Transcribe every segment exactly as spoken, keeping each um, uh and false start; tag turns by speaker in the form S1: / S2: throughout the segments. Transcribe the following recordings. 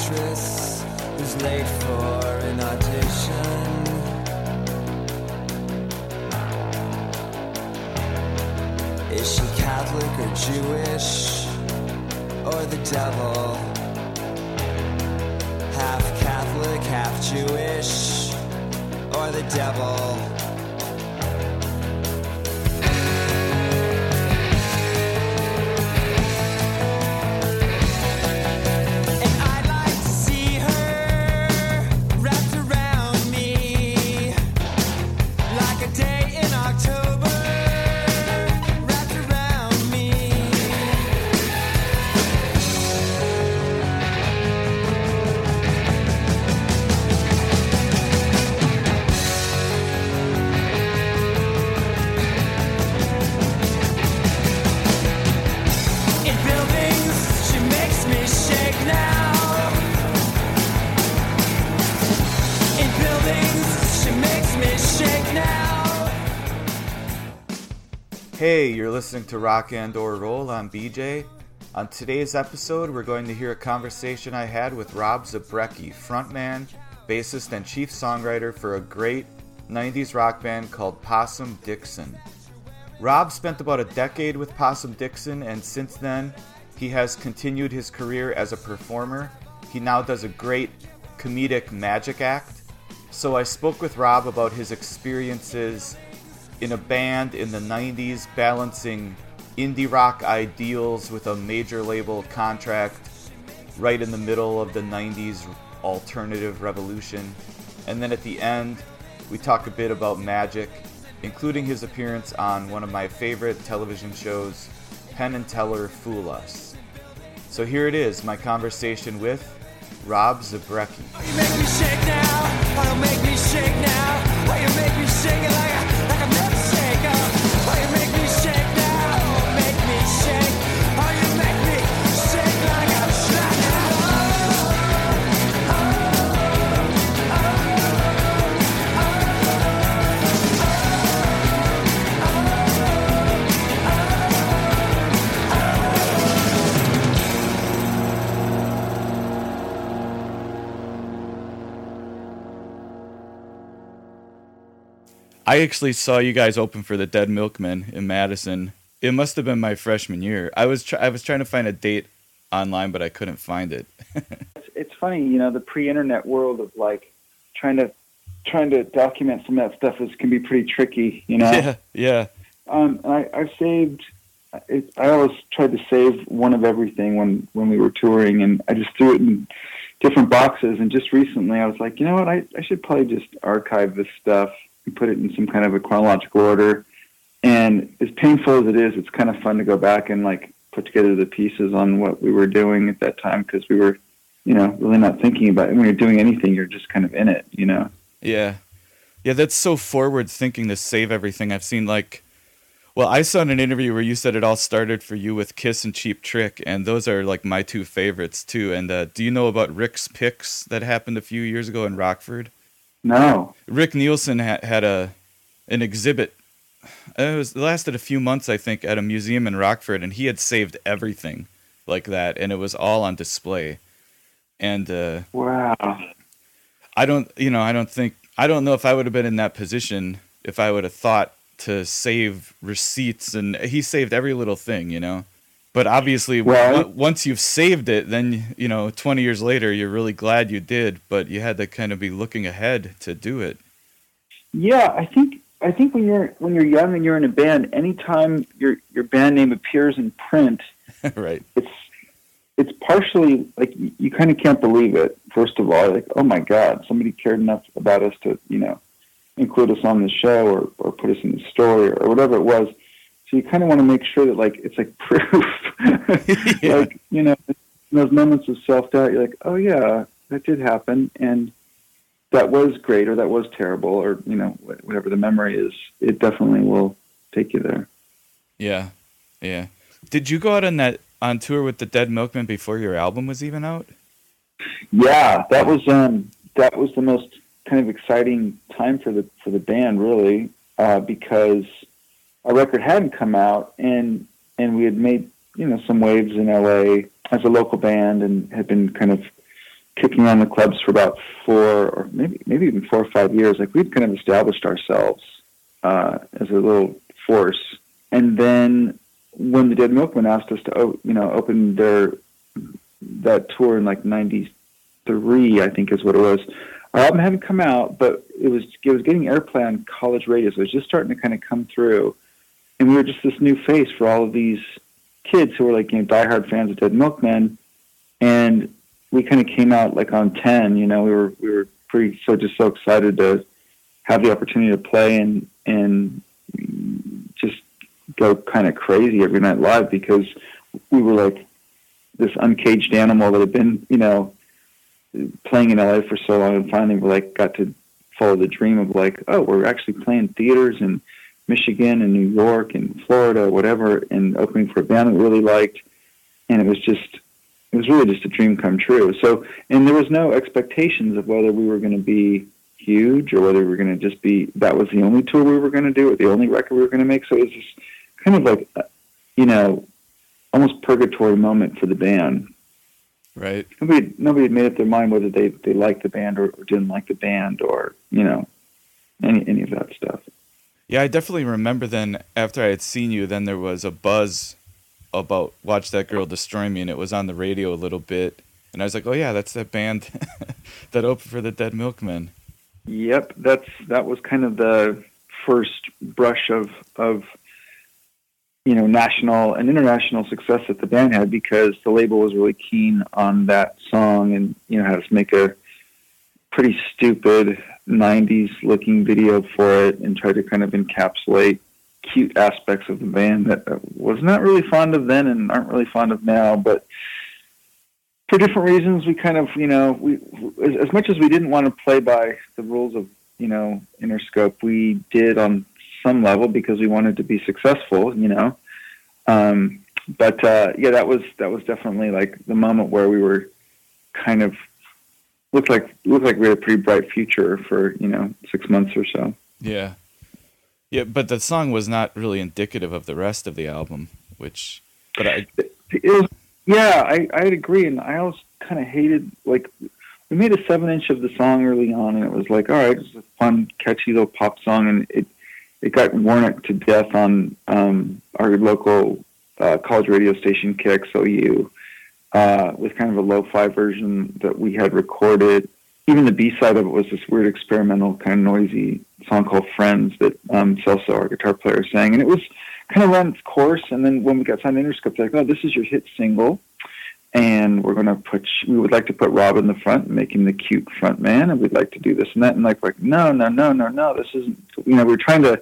S1: actress who's late for an audition. Is she Catholic or Jewish, or the devil? Half Catholic, half Jewish, or the devil?
S2: Hey, you're listening to Rock and or Roll. I'm B J. On today's episode, we're going to hear a conversation I had with Rob Zabrecky, frontman, bassist, and chief songwriter for a great nineties rock band called Possum Dixon. Rob spent about a decade with Possum Dixon, and since then, he has continued his career as a performer. He now does a great comedic magic act. So I spoke with Rob about his experiences in a band in the nineties, balancing indie rock ideals with a major label contract right in the middle of the nineties alternative revolution. And then at the end, we talk a bit about magic, including his appearance on one of my favorite television shows, Penn and Teller Fool Us. So here it is, my conversation with Rob Zabrecky.
S1: Oh, you make me shake now. Oh, you make me shake now. Oh, you make me shake it like I, like I've never shaken. Oh, you make me shake now. Oh, make me shake. Oh, you make me shake like I'm shaking.
S2: I actually saw you guys open for the Dead Milkmen in Madison. It must have been my freshman year. I was try- I was trying to find a date online, but I couldn't find it.
S3: it's, it's funny, you know, the pre-internet world of like trying to trying to document some of that stuff is can be pretty tricky, you know.
S2: Yeah, yeah.
S3: Um, I I've saved. It, I always tried to save one of everything when when we were touring, and I just threw it in different boxes. And just recently, I was like, you know what, I I should probably just archive this stuff and put it in some kind of a chronological order. And as painful as it is, it's kind of fun to go back and like put together the pieces on what we were doing at that time, because we were, you know, really not thinking about it. When you're doing anything, you're just kind of in it, you know?
S2: Yeah. Yeah, that's so forward thinking to save everything. I've seen like, well, I saw in an interview where you said it all started for you with Kiss and Cheap Trick, and those are like my two favorites too. And uh, do you know about Rick's Picks that happened a few years ago in Rockford?
S3: No.
S2: Rick Nielsen ha- had a an exhibit. It was it lasted a few months, I think, at a museum in Rockford, and he had saved everything like that, and it was all on display. And uh,
S3: wow,
S2: I don't, you know, I don't think, I don't know if I would have been in that position if I would have thought to save receipts, and he saved every little thing, you know. But obviously,
S3: well,
S2: w- once you've saved it, then, you know, twenty years later, you're really glad you did, but you had to kind of be looking ahead to do it.
S3: Yeah, I think I think when you're when you're young and you're in a band, anytime your your band name appears in print,
S2: right,
S3: it's it's partially like you, you kind of can't believe it. First of all, like, oh my God, somebody cared enough about us to, you know, include us on the show or, or put us in the story or, or whatever it was. So you kind of want to make sure that like it's like proof.
S2: Yeah.
S3: Like, you know, in those moments of self-doubt, you're like, oh yeah, that did happen, and that was great or that was terrible, or, you know, whatever the memory is, it definitely will take you there.
S2: Yeah, yeah. Did you go out on that on tour with the Dead Milkmen before your album was even out?
S3: Yeah, that was um that was the most kind of exciting time for the for the band, really, uh, because our record hadn't come out, and and we had made, you know, some waves in L A as a local band, and had been kind of kicking around the clubs for about four or maybe maybe even four or five years. Like we'd kind of established ourselves uh, as a little force. And then when the Dead Milkmen asked us to, you know, open their that tour in like ninety-three, I think is what it was. Our album hadn't come out, but it was it was getting airplay on college radio, so it was just starting to kind of come through. And we were just this new face for all of these kids who were like, you know, diehard fans of Dead Milkmen. And we kind of came out like on ten, you know, we were we were pretty so just so excited to have the opportunity to play and and just go kind of crazy every night live, because we were like this uncaged animal that had been, you know, playing in L A for so long, and finally we like got to follow the dream of like, oh, we're actually playing theaters in Michigan and New York and Florida, whatever, and opening for a band that we really liked. And it was just, it was really just a dream come true. So, and there was no expectations of whether we were going to be huge or whether we were going to just be, that was the only tour we were going to do or the only record we were going to make. So it was just kind of like, you know, almost purgatory moment for the band.
S2: Right.
S3: Nobody, nobody had made up their mind whether they, they liked the band or, or didn't like the band or, you know, any any of that stuff.
S2: Yeah, I definitely remember then after I had seen you, then there was a buzz about Watch That Girl Destroy Me, and it was on the radio a little bit. And I was like, oh yeah, that's that band that opened for the Dead Milkmen.
S3: Yep, that's that was kind of the first brush of of you know, national and international success that the band had, because the label was really keen on that song and, you know, had us make a pretty stupid nineties looking video for it and try to kind of encapsulate cute aspects of the band that I was not really fond of then and aren't really fond of now. But for different reasons, we kind of, you know, we, as, as much as we didn't want to play by the rules of, you know, Interscope, we did on some level because we wanted to be successful, you know. Um, but uh, yeah, that was that was definitely like the moment where we were kind of looked like looked like we had a pretty bright future for, you know, six months or so.
S2: Yeah, yeah, but the song was not really indicative of the rest of the album, which, but I,
S3: it was, yeah, I I'd agree, and I always kind of hated, like, we made a seven inch of the song early on, and it was like, all right, it's a fun, catchy little pop song, and it. It got worn to death on um, our local uh, college radio station, K X O U, uh, with kind of a lo-fi version that we had recorded. Even the B-side of it was this weird experimental kind of noisy song called Friends that um, Celso, our guitar player, sang. And it was kind of run its course. And then when we got signed to Interscope, they're like, oh, this is your hit single. And we're going to put, we would like to put Rob in the front and make him the cute front man. And we'd like to do this and that. And like, like, no, no, no, no, no, this isn't, you know, we we're trying to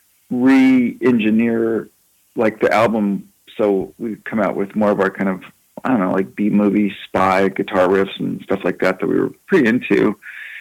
S3: re-engineer like the album. So we come out with more of our kind of, I don't know, like B-movie spy guitar riffs and stuff like that, that we were pretty into.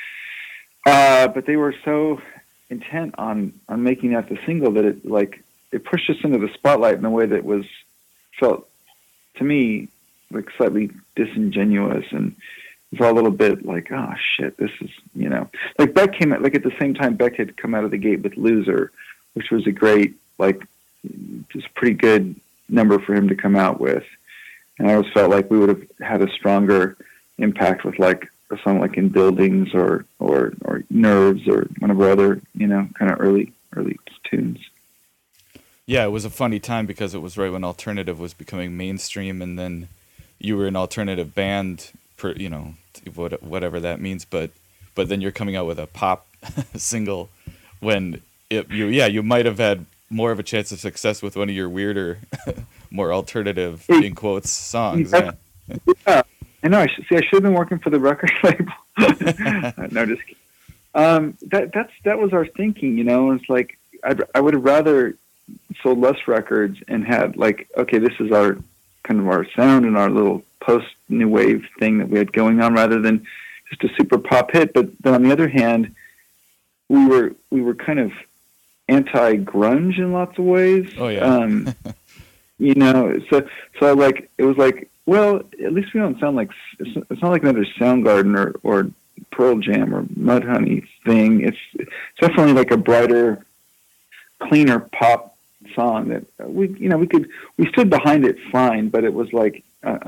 S3: Uh, but they were so intent on, on making that the single that it like, it pushed us into the spotlight in a way that was felt to me like slightly disingenuous, and it was a little bit like, oh shit, this is, you know, like Beck came out, like at the same time Beck had come out of the gate with Loser, which was a great, like, just pretty good number for him to come out with. And I always felt like we would have had a stronger impact with like a song like In Buildings or, or, or Nerves or one of our other, you know, kind of early, early tunes.
S2: Yeah, it was a funny time because it was right when alternative was becoming mainstream, and then you were an alternative band, per, you know, whatever that means, but but then you're coming out with a pop single when it, you yeah you might have had more of a chance of success with one of your weirder, more alternative in quotes songs. Yeah,
S3: yeah. I know. I should see. I should have been working for the record label. No, just kidding. Um, that that's that was our thinking. You know, it's like I'd, I would have rather sold less records and had like, okay, this is our kind of our sound and our little post new wave thing that we had going on, rather than just a super pop hit. But then on the other hand, we were we were kind of anti grunge in lots of ways.
S2: Oh yeah.
S3: Um, you know, so so like it was like, well, at least we don't sound like it's, it's not like another Soundgarden or or Pearl Jam or Mudhoney thing. It's, it's definitely like a brighter, cleaner pop song that we, you know, we could, we stood behind it fine, but it was like, uh, um,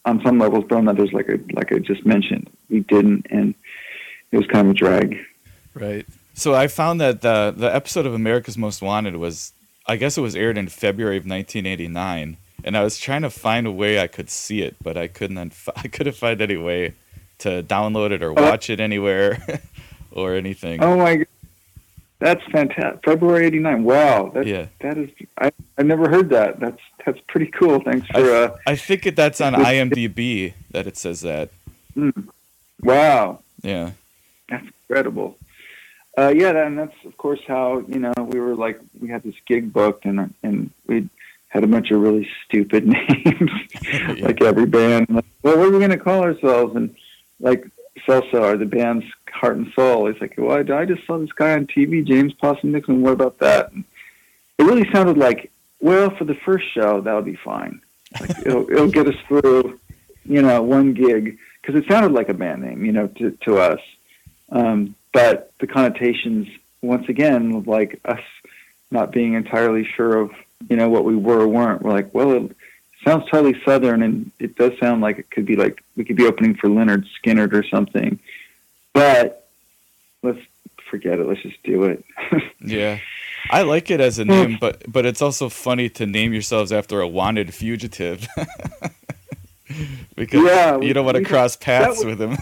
S3: on some levels, but on others, like I, like I just mentioned, we didn't, and it was kind of a drag.
S2: Right. So I found that the the episode of America's Most Wanted was, I guess it was aired in February of nineteen eighty-nine, and I was trying to find a way I could see it, but I couldn't. I couldn't find any way to download it or watch it anywhere or anything.
S3: Oh my God. That's fantastic. February eighty-nine. Wow. That,
S2: yeah.
S3: That is, I, I've never heard that. That's, that's pretty cool. Thanks for,
S2: I,
S3: uh,
S2: I think it, that's on IMDb that it says that.
S3: Mm. Wow.
S2: Yeah.
S3: That's incredible. Uh, yeah. That, and that's of course how, you know, we were like, we had this gig booked and, and we had a bunch of really stupid names,
S2: yeah.
S3: like every band. Like, well, what are we going to call ourselves? And like, Celsar, the band's heart and soul. It's like, well, I, I just saw this guy on T V, James Possum Nixon. What about that? And it really sounded like, well, for the first show, that'll be fine. Like, it'll, it'll get us through, you know, one gig. Because it sounded like a band name, you know, to, to us. Um, but the connotations, once again, of like us not being entirely sure of, you know, what we were or weren't. We're like, well, it sounds totally Southern, and it does sound like it could be like, we could be opening for Leonard Skinner or something. But let's forget it. Let's just do it.
S2: Yeah. I like it as a name, but but it's also funny to name yourselves after a wanted fugitive. Because
S3: yeah,
S2: you don't want to
S3: we,
S2: cross paths
S3: was,
S2: with him.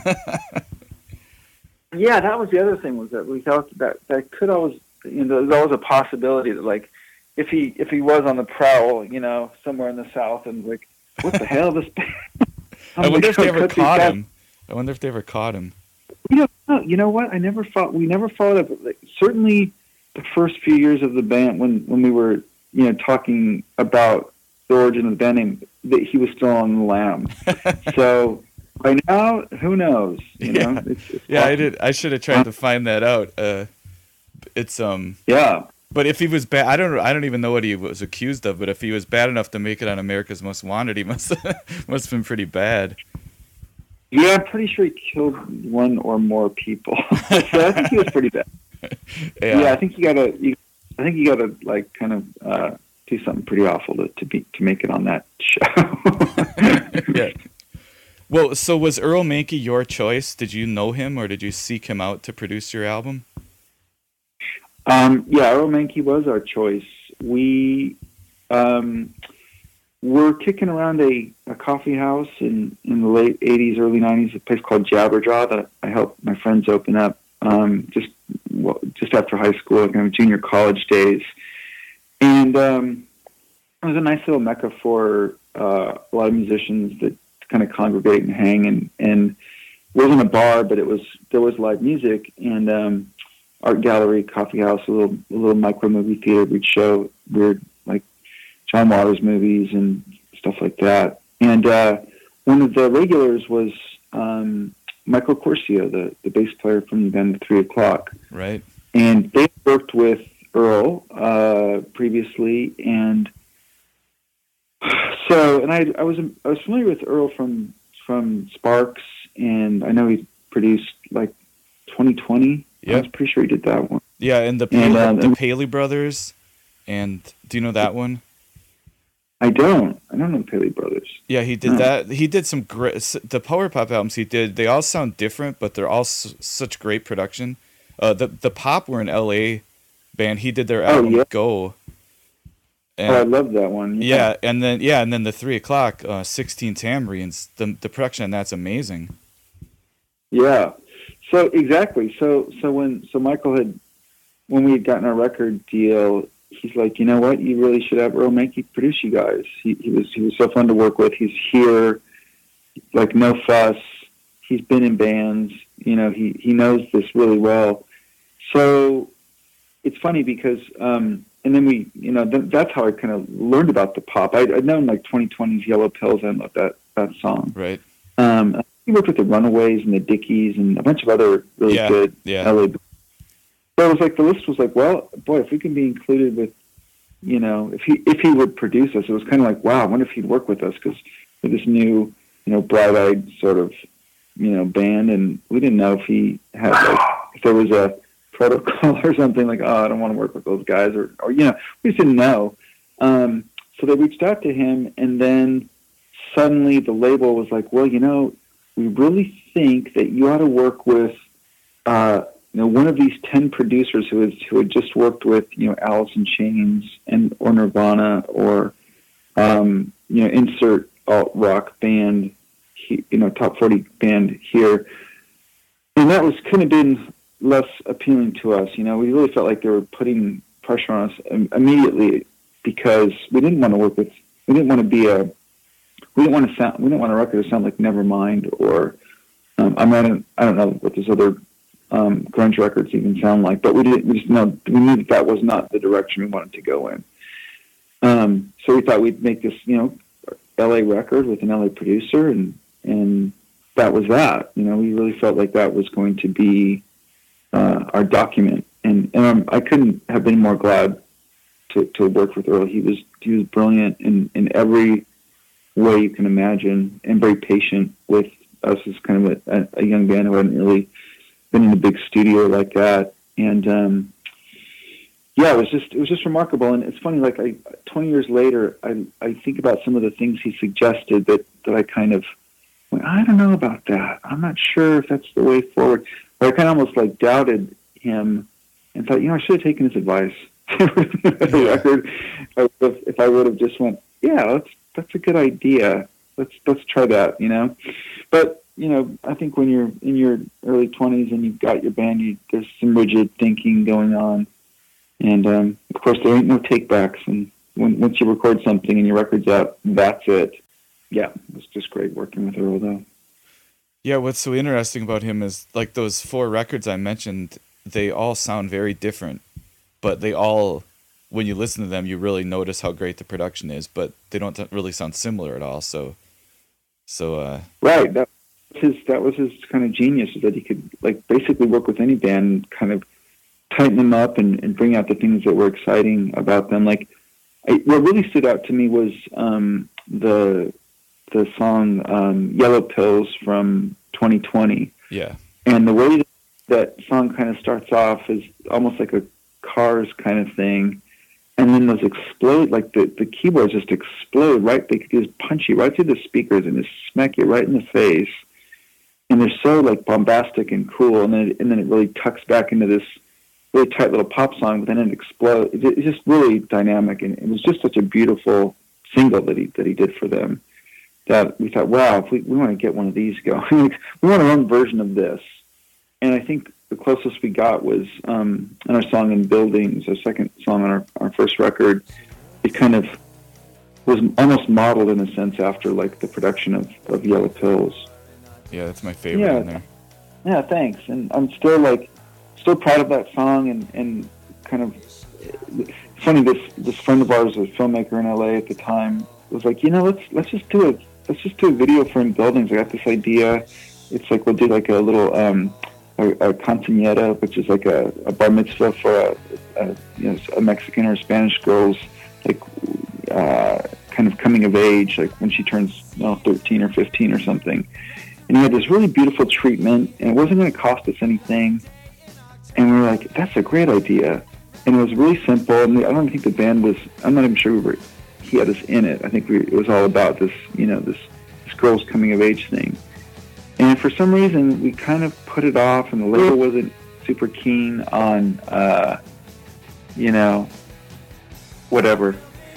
S3: Yeah, that was the other thing, was that we thought that that could always, you know, there's always a possibility that, like, if he if he was on the prowl, you know, somewhere in the South, and like, what the hell, this?
S2: I wonder if they ever caught him. I wonder if they ever caught him.
S3: You know, no, you know what? I never thought we never followed up. Like, certainly, the first few years of the band, when when we were, you know, talking about the origin of the band name, that he was still on the lam. So by now, who knows? You
S2: yeah,
S3: know? It's, it's
S2: yeah.
S3: awesome.
S2: I did. I should have tried to find that out. Uh, it's um.
S3: Yeah.
S2: But if he was bad, I don't. I don't even know what he was accused of. But if he was bad enough to make it on America's Most Wanted, he must must have been pretty bad.
S3: Yeah, I'm pretty sure he killed one or more people. So I think he was pretty bad.
S2: Yeah.
S3: yeah, I think you gotta. You, I think you gotta like kind of uh, do something pretty awful to to be to make it on that show.
S2: Yeah. Well, so was Earl Mankey your choice? Did you know him, or did you seek him out to produce your album?
S3: Um, yeah, Earl Mankey was our choice. We um, were kicking around a, a coffee house in, in the late eighties, early nineties, a place called Jabberjaw that I helped my friends open up um, just well, just after high school, kind of junior college days. And um, it was a nice little mecca for uh, a lot of musicians that kind of congregate and hang. And, and it wasn't a bar, but it was there was live music and um, art gallery, coffee house, a little a little micro movie theater. We'd show weird like John Waters movies and stuff like that. And uh, one of the regulars was um, Michael Corsia, the, the bass player from the band Three O'Clock.
S2: Right.
S3: And they worked with Earl uh, previously, and so and I I was I was familiar with Earl from from Sparks, and I know he produced like twenty twenty.
S2: Yeah,
S3: I was pretty sure he did that one.
S2: Yeah, and the
S3: and,
S2: Paley,
S3: uh,
S2: the Paley Brothers, and do you know that one?
S3: I don't. I don't know Paley Brothers.
S2: Yeah, he did
S3: No.
S2: that. He did some great. The power pop albums he did. They all sound different, but they're all s- such great production. Uh, the the pop were an L A band. He did their
S3: Oh,
S2: album
S3: yeah.
S2: Go. And,
S3: Oh, I love that one.
S2: yeah, and then yeah, and then the Three O'Clock, uh, sixteen Tambourines. The the production on that's amazing.
S3: Yeah. So exactly. So so when so Michael had when we had gotten our record deal, he's like, you know what, you really should have Earl Mankey produce you guys. He he was he was so fun to work with. He's here, like no fuss. He's been in bands. You know, he he knows this really well. So it's funny because um, and then we you know th- that's how I kind of learned about the pop. I'd, I'd known like twenty twenty's Yellow Pills. I loved that that song.
S2: Right.
S3: Um, he worked with the Runaways and the Dickies and a bunch of other really
S2: Yeah,
S3: good
S2: yeah.
S3: L A. So it was like the list was like, well, boy, if we can be included with, you know, if he if he would produce us, it was kind of like, wow, I wonder if he'd work with us because we're this new, you know, bright-eyed sort of, you know, band, and we didn't know if he had like if there was a protocol or something like, oh, I don't want to work with those guys, or or you know, we just didn't know. Um, so they reached out to him, and then suddenly the label was like, well, you know, we really think that you ought to work with, uh, you know, one of these ten producers who has who had just worked with, you know, Alice in Chains and or Nirvana or, um, you know, insert alt rock band, you know, top forty band here, and that was could have been less appealing to us. You know, we really felt like they were putting pressure on us immediately because we didn't want to work with, we didn't want to be a We didn't want to sound. We didn't want a record to sound like Nevermind, or um, I mean, I don't, I don't know what those other um, grunge records even sound like. But we didn't. We just know we knew that that was not the direction we wanted to go in. Um, so we thought we'd make this, you know, L A record with an L A producer, and and that was that. You know, we really felt like that was going to be uh, our document, and and um, I couldn't have been more glad to to work with Earl. He was he was brilliant in in every way you can imagine, and very patient with us as kind of a, a young band who hadn't really been in a big studio like that. And um, yeah, it was just it was just remarkable. And it's funny, like I, twenty years later, I I think about some of the things he suggested that that I kind of went, I don't know about that. I'm not sure if that's the way forward. But I kind of almost like doubted him and thought, you know, I should have taken his advice. The record, if, if I would have just went, yeah, let's. That's a good idea. Let's let's try that, you know. But you know, I think when you're in your early twenties and you've got your band, you, there's some rigid thinking going on, and um, of course there ain't no takebacks. And when once you record something and your record's out, that's it. Yeah, it was just great working with Earl, though.
S2: Yeah, what's so interesting about him is like those four records I mentioned. They all sound very different, but they all, when you listen to them, you really notice how great the production is, but they don't really sound similar at all. So, so uh,
S3: right, that was his that was his kind of genius, is that he could like basically work with any band, and kind of tighten them up and, and bring out the things that were exciting about them. Like, I, what really stood out to me was um, the the song um, "Yellow Pills" from twenty twenty.
S2: Yeah,
S3: and the way that, that song kind of starts off is almost like a Cars kind of thing. And then those explode, like the, the keyboards just explode, right? They just punch you right through the speakers and just smack you right in the face. And they're so like bombastic and cool. And then it, and then it really tucks back into this really tight little pop song, but then it explodes. It, it's just really dynamic. And it was just such a beautiful single that he that he did for them, that we thought, wow, if we, we want to get one of these going, we want our own version of this. And I think the closest we got was um, in our song "In Buildings," our second song on our, our first record. It kind of was almost modeled in a sense after like the production of, of Yellow Pills.
S2: Yeah, that's my favorite
S3: yeah.
S2: in there.
S3: Yeah, thanks. And I'm still like still proud of that song, and, and kind of it's funny. This this friend of ours, a filmmaker in L A at the time, was like, you know, let's let's just do a let's just do a video for "In Buildings." I got this idea. It's like we'll do like a little. Um, A, a quinceañera, which is like a, a bar mitzvah for a, a, you know, a Mexican or Spanish girl's like uh, kind of coming of age, like when she turns you know, thirteen or fifteen or something. And he had this really beautiful treatment, and it wasn't going to cost us anything. And we were like, that's a great idea. And it was really simple. And I don't think the band was, I'm not even sure we were, he had us in it. I think we, it was all about this, you know, this, this girl's coming of age thing. And for some reason, we kind of put it off, and the label wasn't super keen on, uh, you know, whatever.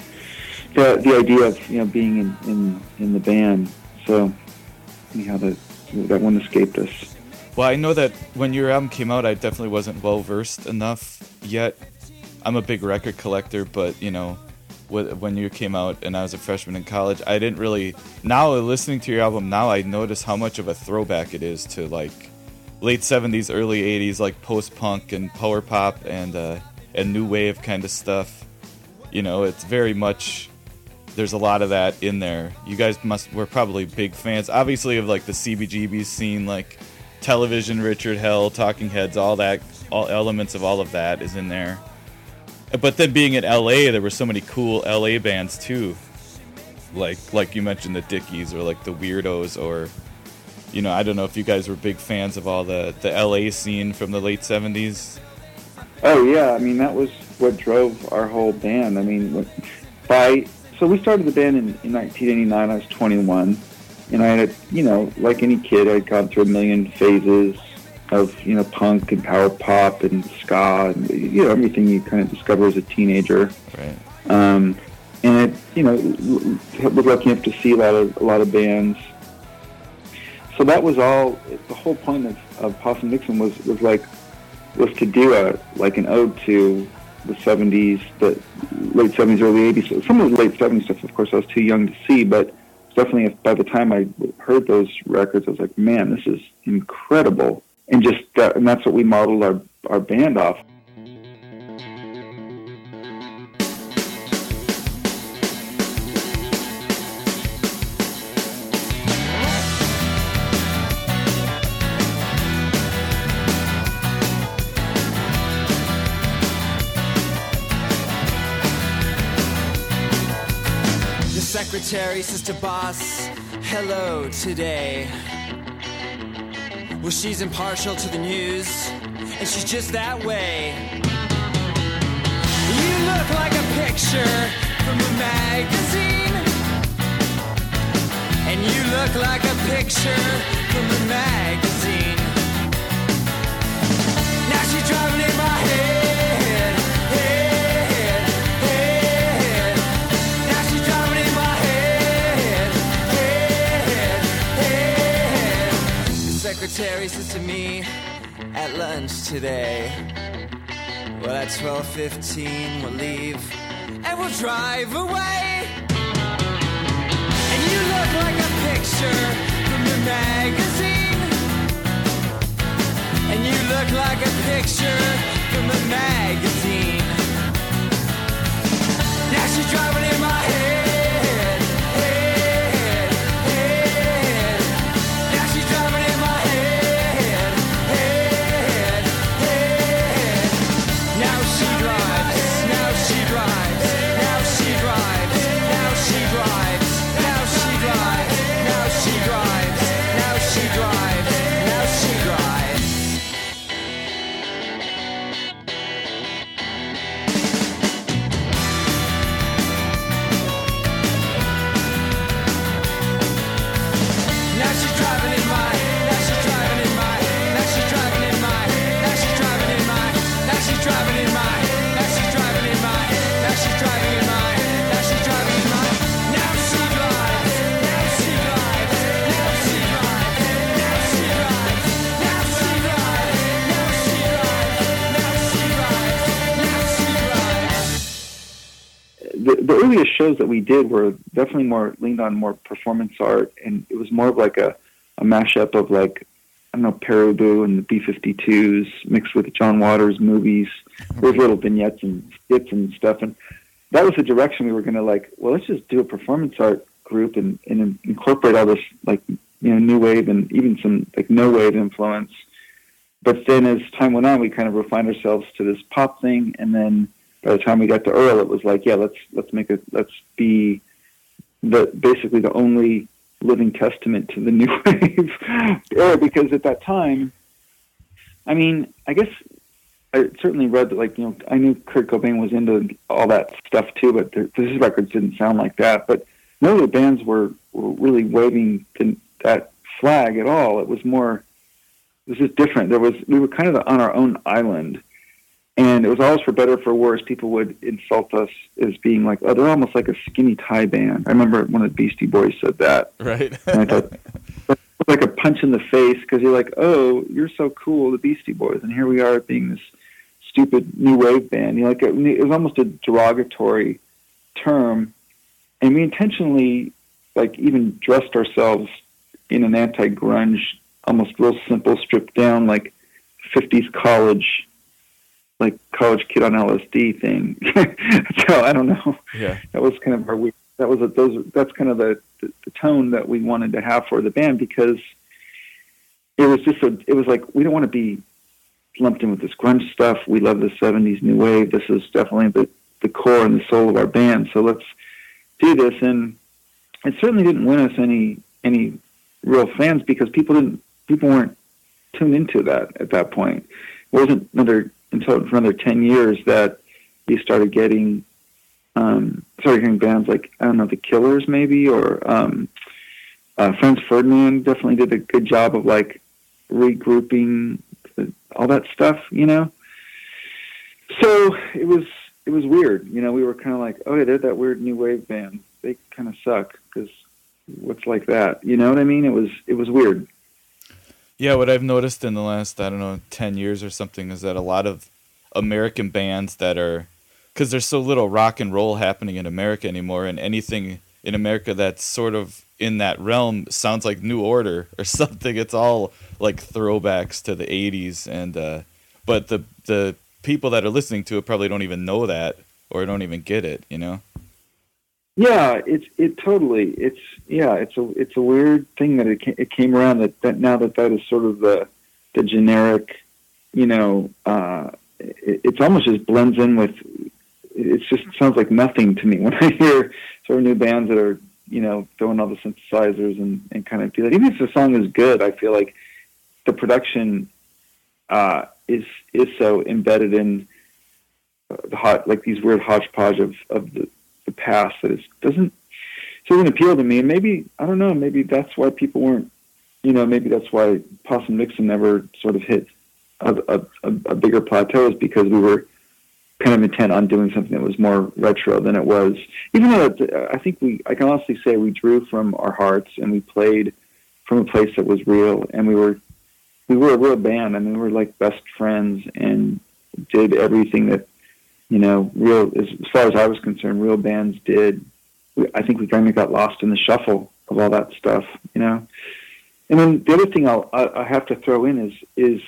S3: The the idea of you know being in, in, in the band. So anyhow, that that one escaped us.
S2: Well, I know that when your album came out, I definitely wasn't well versed enough yet. I'm a big record collector, but you know, when you came out and I was a freshman in college, I didn't really, now listening to your album now, I notice how much of a throwback it is to like late seventies, early eighties, like post-punk and power pop and uh, and new wave kind of stuff. You know, it's very much, there's a lot of that in there. You guys must were probably big fans, obviously, of like the C B G B scene, like Television, Richard Hell, Talking Heads, all that, all elements of all of that is in there. But then being in L A, there were so many cool L A bands too, like like you mentioned the Dickies or like the Weirdos, or you know, I don't know if you guys were big fans of all the the L A scene from the late seventies.
S3: Oh yeah, I mean that was what drove our whole band. I mean, by so we started the band in, in nineteen eighty-nine. I was twenty-one, and I had, you know, like any kid, I'd gone through a million phases of, you know, punk and power pop and ska and, you know, everything you kind of discover as a teenager.
S2: Right.
S3: Um, and it, you know, was lucky enough to see a lot of a lot of bands. So that was all. The whole point of, of Possum Dixon was was like was to do a like an ode to the seventies, the late seventies, early eighties. Some of the late seventies stuff, of course, I was too young to see, but definitely by the time I heard those records, I was like, man, this is incredible. And just that, and that's what we modeled our, our band off.
S1: The secretary says to boss, hello today. Well, she's impartial to the news, and she's just that way. You look like a picture from a magazine, and you look like a picture from a magazine. Now she's driving in my head, head, head. Now she's driving in my head, head, head. The secretary says to me at lunch today, well, at twelve fifteen we'll leave and we'll drive away. And you look like a picture from the magazine, and you look like a picture from a magazine. Now she's driving in my head, head, head. Now she's driving in my head, head, head. Now she drives, now she drives, now she drives, now she drives, now she drives, now she drives, now she drives, now she drives. Now she's driving in my, now she's driving in my, now she's driving in my, now she's driving in my, now she's driving in my, now she's driving in my, now she's driving in my, now she's driving in my, now she drives, now she drives, now she drives, now she drives, now she drives, now she drives, now she drives, now she drives.
S3: The, the earliest shows that we did were definitely more leaned on more performance art, and it was more of like a, a mashup of like, I don't know, Perubu and the B fifty-twos mixed with John Waters movies. There was little vignettes and skits and stuff, and that was the direction we were going to like, well, let's just do a performance art group and, and incorporate all this like, you know, new wave and even some like no wave influence. But then as time went on, we kind of refined ourselves to this pop thing, and then by the time we got to Earl, it was like, yeah, let's let's make it, let's be the basically the only living testament to the new wave era, because at that time, I mean, I guess I certainly read that, like, you know, I knew Kurt Cobain was into all that stuff too, but the, his records didn't sound like that. But none of the bands were, were really waving to that flag at all. It was more, it was just different. There was, we were kind of on our own island. And it was always for better or for worse. People would insult us as being like, oh, they're almost like a Skinny Tie band. I remember one of the Beastie Boys said that.
S2: Right.
S3: And I thought, it was like a punch in the face, because you're like, oh, you're so cool, the Beastie Boys. And here we are being this stupid new wave band. You know, like it, it was almost a derogatory term. And we intentionally, like, even dressed ourselves in an anti-grunge, almost real simple, stripped down, like fifties college, like college kid on L S D thing. So I don't know.
S2: Yeah,
S3: that was kind of our we. That was a, those. That's kind of the, the the tone that we wanted to have for the band, because it was just a. It was like, we don't want to be lumped in with this grunge stuff. We love the seventies new wave. This is definitely the the core and the soul of our band. So let's do this. And it certainly didn't win us any any real fans, because people didn't people weren't tuned into that at that point. It wasn't another until for another ten years that you started getting um, started hearing bands like, I don't know, The Killers maybe, or um, uh, Franz Ferdinand definitely did a good job of like regrouping all that stuff, you know? So it was, it was weird. You know, we were kind of like, oh yeah, they're that weird new wave band. They kind of suck because what's like that? You know what I mean? It was, it was weird.
S2: Yeah, what I've noticed in the last, I don't know, ten years or something is that a lot of American bands that are, because there's so little rock and roll happening in America anymore, and anything in America that's sort of in that realm sounds like New Order or something. It's all like throwbacks to the eighties, and uh, but the the people that are listening to it probably don't even know that or don't even get it, you know?
S3: Yeah, it's it totally. It's yeah, it's a it's a weird thing that it came, it came around that, that now that that is sort of the the generic, you know, uh, it, it's almost just blends in with. It just sounds like nothing to me when I hear sort of new bands that are, you know, throwing all the synthesizers and, and kind of do that. Even if the song is good, I feel like the production uh, is is so embedded in the hot, like these weird hodgepodge of of the. the past that it doesn't it doesn't appeal to me. And maybe, I don't know, maybe that's why people weren't, you know, maybe that's why Possum Nixon never sort of hit a, a, a bigger plateau, is because we were kind of intent on doing something that was more retro than it was. Even though it, I think we, I can honestly say we drew from our hearts and we played from a place that was real, and we were, we were a real band. I mean, we were like best friends and did everything that, you know, real, as, as far as I was concerned, real bands did. We, I think we kind of got lost in the shuffle of all that stuff, you know. And then the other thing I'll, I, I have to throw in is, is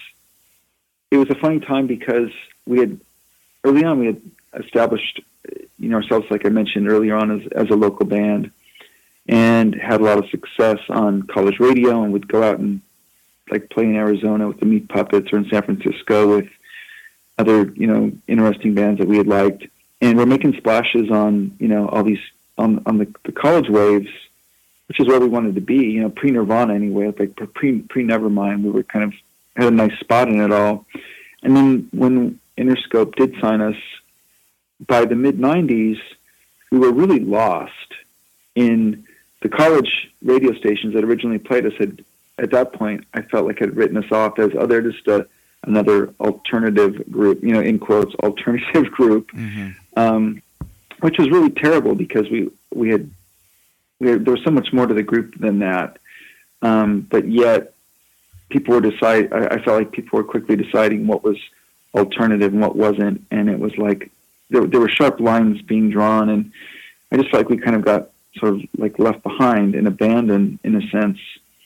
S3: it was a funny time because we had, early on, we had established, you know, ourselves, like I mentioned earlier on, as, as a local band, and had a lot of success on college radio, and would go out and like play in Arizona with the Meat Puppets, or in San Francisco with other, you know, interesting bands that we had liked. And we're making splashes on, you know, all these, on, on the, the college waves, which is where we wanted to be, you know, pre-Nirvana anyway, like pre, pre-Nevermind. We were kind of, had a nice spot in it all. And then when Interscope did sign us, by the mid nineties, we were really lost in the college radio stations that originally played us. Had, at that point, I felt like had written us off as, oh, they're just a, another alternative group, you know, in quotes, alternative group, mm-hmm. um, which was really terrible because we, we had, we had, there was so much more to the group than that. Um, but yet people were decide. I, I felt like people were quickly deciding what was alternative and what wasn't. And it was like, there, there were sharp lines being drawn, and I just felt like we kind of got sort of like left behind and abandoned in a sense.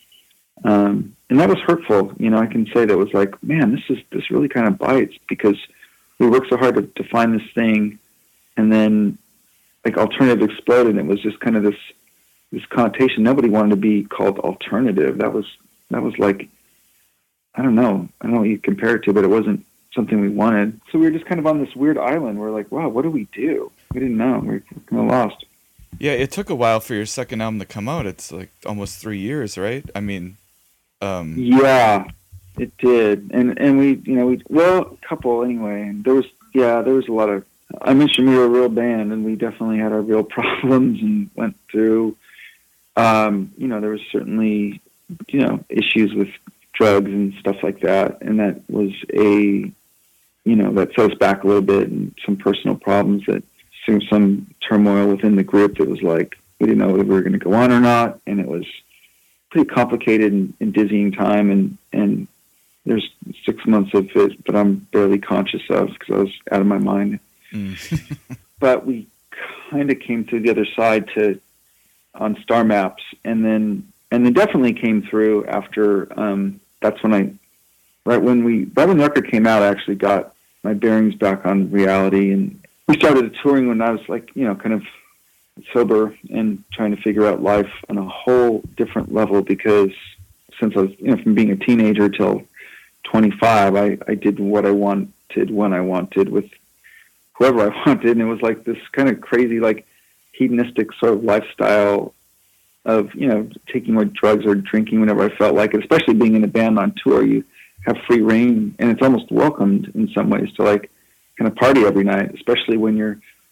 S3: Um, and that was hurtful. You know, I can say that was like, man, this is, this really kind of bites, because we worked so hard to, to find this thing, and then like alternative exploded. And it was just kind of this, this connotation. Nobody wanted to be called alternative. That was, that was like, I don't know. I don't know what you compare it to, but it wasn't something we wanted. So we were just kind of on this weird island. We're like, wow, what do we do? We didn't know. We were kind of lost.
S2: Yeah. It took a while for your second album to come out. It's like almost three years, right? I mean, Um,
S3: yeah, it did. And, and we, you know, we, well, a couple anyway. And there was, yeah, there was a lot of, I mentioned we were a real band, and we definitely had our real problems and went through, um, you know, there was certainly, you know, issues with drugs and stuff like that. And that was a, you know, that set us back a little bit, and some personal problems, that some, some turmoil within the group that was like, we didn't know if we were going to go on or not. And it was pretty complicated and, and dizzying time, and, and there's six months of it that I'm barely conscious of because I was out of my mind. Mm. But we kind of came through the other side to on Star Maps, and then and then definitely came through after. Um, that's when I, right when we right when the record came out, I actually got my bearings back on reality, and we started touring when I was like, you know, kind of sober and trying to figure out life on a whole different level, because since I was, you know, from being a teenager till twenty-five, I, I did what I wanted when I wanted with whoever I wanted. And it was like this kind of crazy, like hedonistic sort of lifestyle of, you know, taking more drugs or drinking whenever I felt like it, especially being in a band on tour. You have free reign, and it's almost welcomed in some ways to like kind of party every night, especially when you're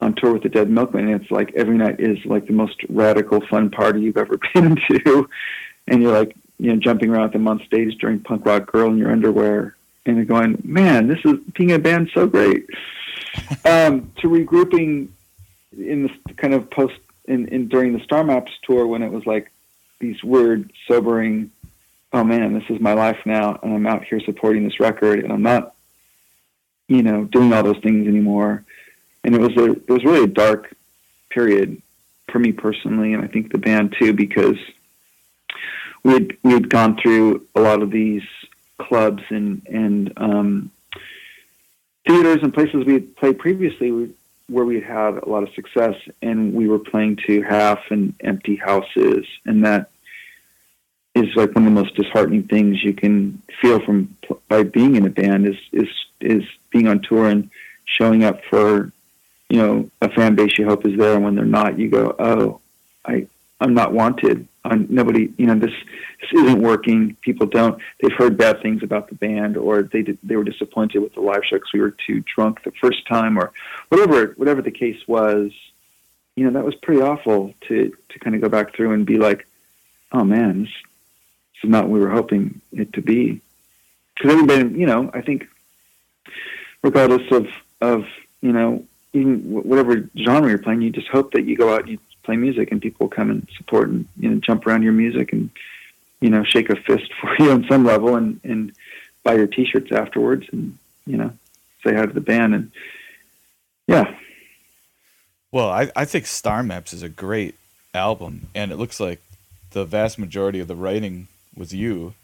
S3: on tour with the Dead Milkmen, and it's like every night is like the most radical fun party you've ever been to, and you're like, you know, jumping around with them on stage during Punk Rock Girl in your underwear, and you're going, man, this is being a band so great. um, to regrouping in this kind of post in, in during the Star Maps tour, when it was like these weird, sobering, oh man, this is my life now, and I'm out here supporting this record, and I'm not, you know, doing all those things anymore. And it was a it was really a dark period for me personally, and I think the band too, because we had we had gone through a lot of these clubs and and um, theaters and places we had played previously we, where we had a lot of success, and we were playing to half and empty houses, and that is like one of the most disheartening things you can feel from by being in a band is is is being on tour and showing up for, you know, a fan base you hope is there, and when they're not, you go, oh, I, I'm not wanted. I'm nobody, you know, this, this isn't working. People don't, they've heard bad things about the band, or they did, they were disappointed with the live show because we were too drunk the first time, or whatever, whatever the case was. You know, that was pretty awful to, to kind of go back through and be like, oh man, this, this is not what we were hoping it to be. Because everybody, you know, I think regardless of, of, you know, even whatever genre you're playing, you just hope that you go out and you play music and people come and support and, you know, jump around your music and, you know, shake a fist for you on some level and, and buy your t-shirts afterwards and, you know, say hi to the band. And yeah.
S2: Well, I, I think Star Maps is a great album, and it looks like the vast majority of the writing was you.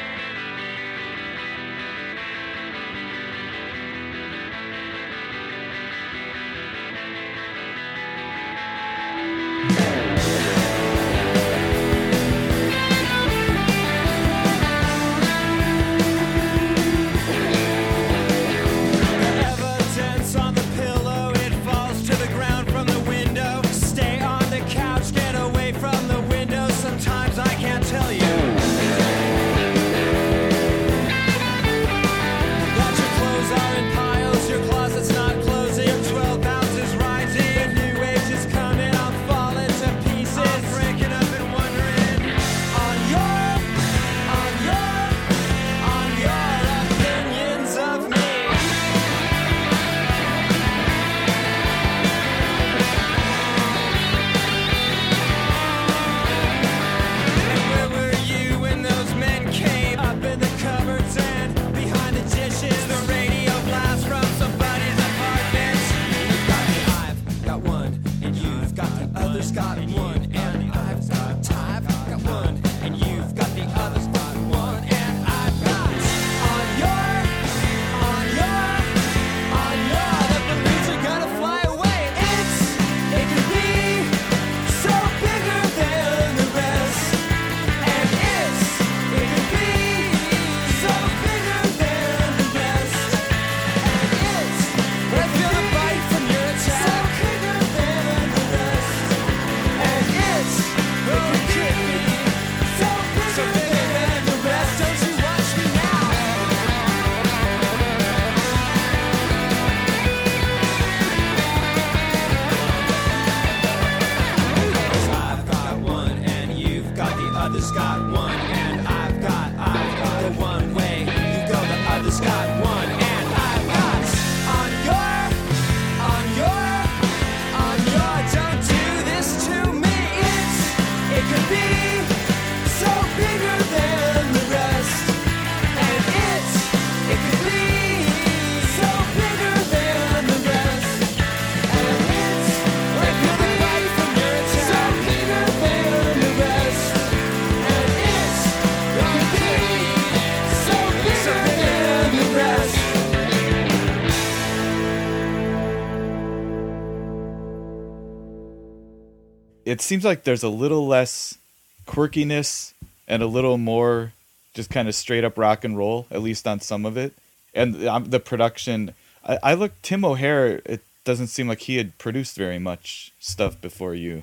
S2: It seems like there's a little less quirkiness and a little more just kind of straight up rock and roll, at least on some of it. And um, the production, I, I looked, Tim O'Hare, it doesn't seem like he had produced very much stuff before you.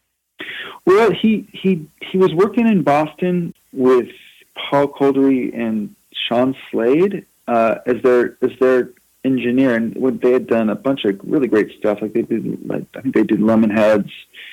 S3: Well, he he he was working in Boston with Paul Coldery and Sean Slade uh, as their as their engineer, and what they had done a bunch of really great stuff. Like they did, like I think they did Lemonheads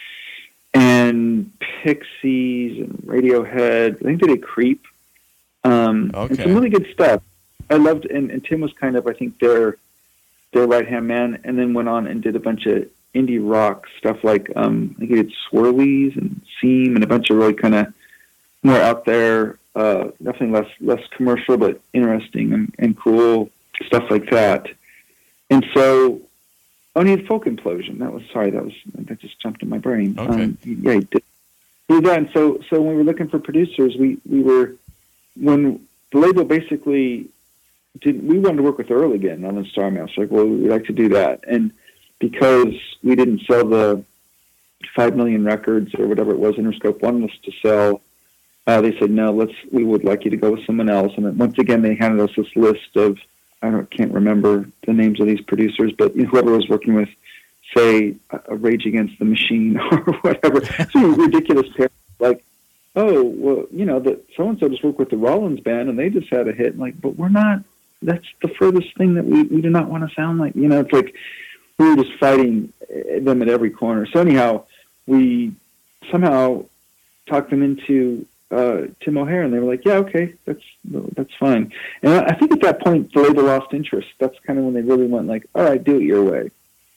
S3: and Pixies and Radiohead. I think they did Creep. Um,
S2: Okay.
S3: and some really good stuff. I loved, and, and Tim was kind of, I think, their their right hand man, and then went on and did a bunch of indie rock stuff like um, I think he did Swirlies and Seam and a bunch of really kind of more out there, uh, definitely less less commercial, but interesting and, and cool stuff like that. And so, oh, and he had Folk Implosion. That was sorry, that was that just jumped in my brain.
S2: Okay.
S3: Um, yeah, he did. He did that. And so, so when we were looking for producers, we we were when the label basically did. We wanted to work with Earl again on the Star Maps. Like, well, we'd like to do that, and because we didn't sell the five million records or whatever it was Interscope wanted us to sell, uh, they said no. Let's. We would like you to go with someone else. And then once again, they handed us this list of. I don't, can't remember the names of these producers, but you know, whoever was working with, say, a Rage Against the Machine or whatever, some ridiculous pair, like, oh, well, you know, that so-and-so just worked with the Rollins band and they just had a hit. And like, but we're not, that's the furthest thing that we, we do not want to sound like, you know, it's like we were just fighting them at every corner. So anyhow, we somehow talked them into Uh, Tim O'Hare, and they were like, yeah, okay, that's that's fine. And I, I think at that point, the label lost interest. That's kind of when they really went like, all right, do it your way.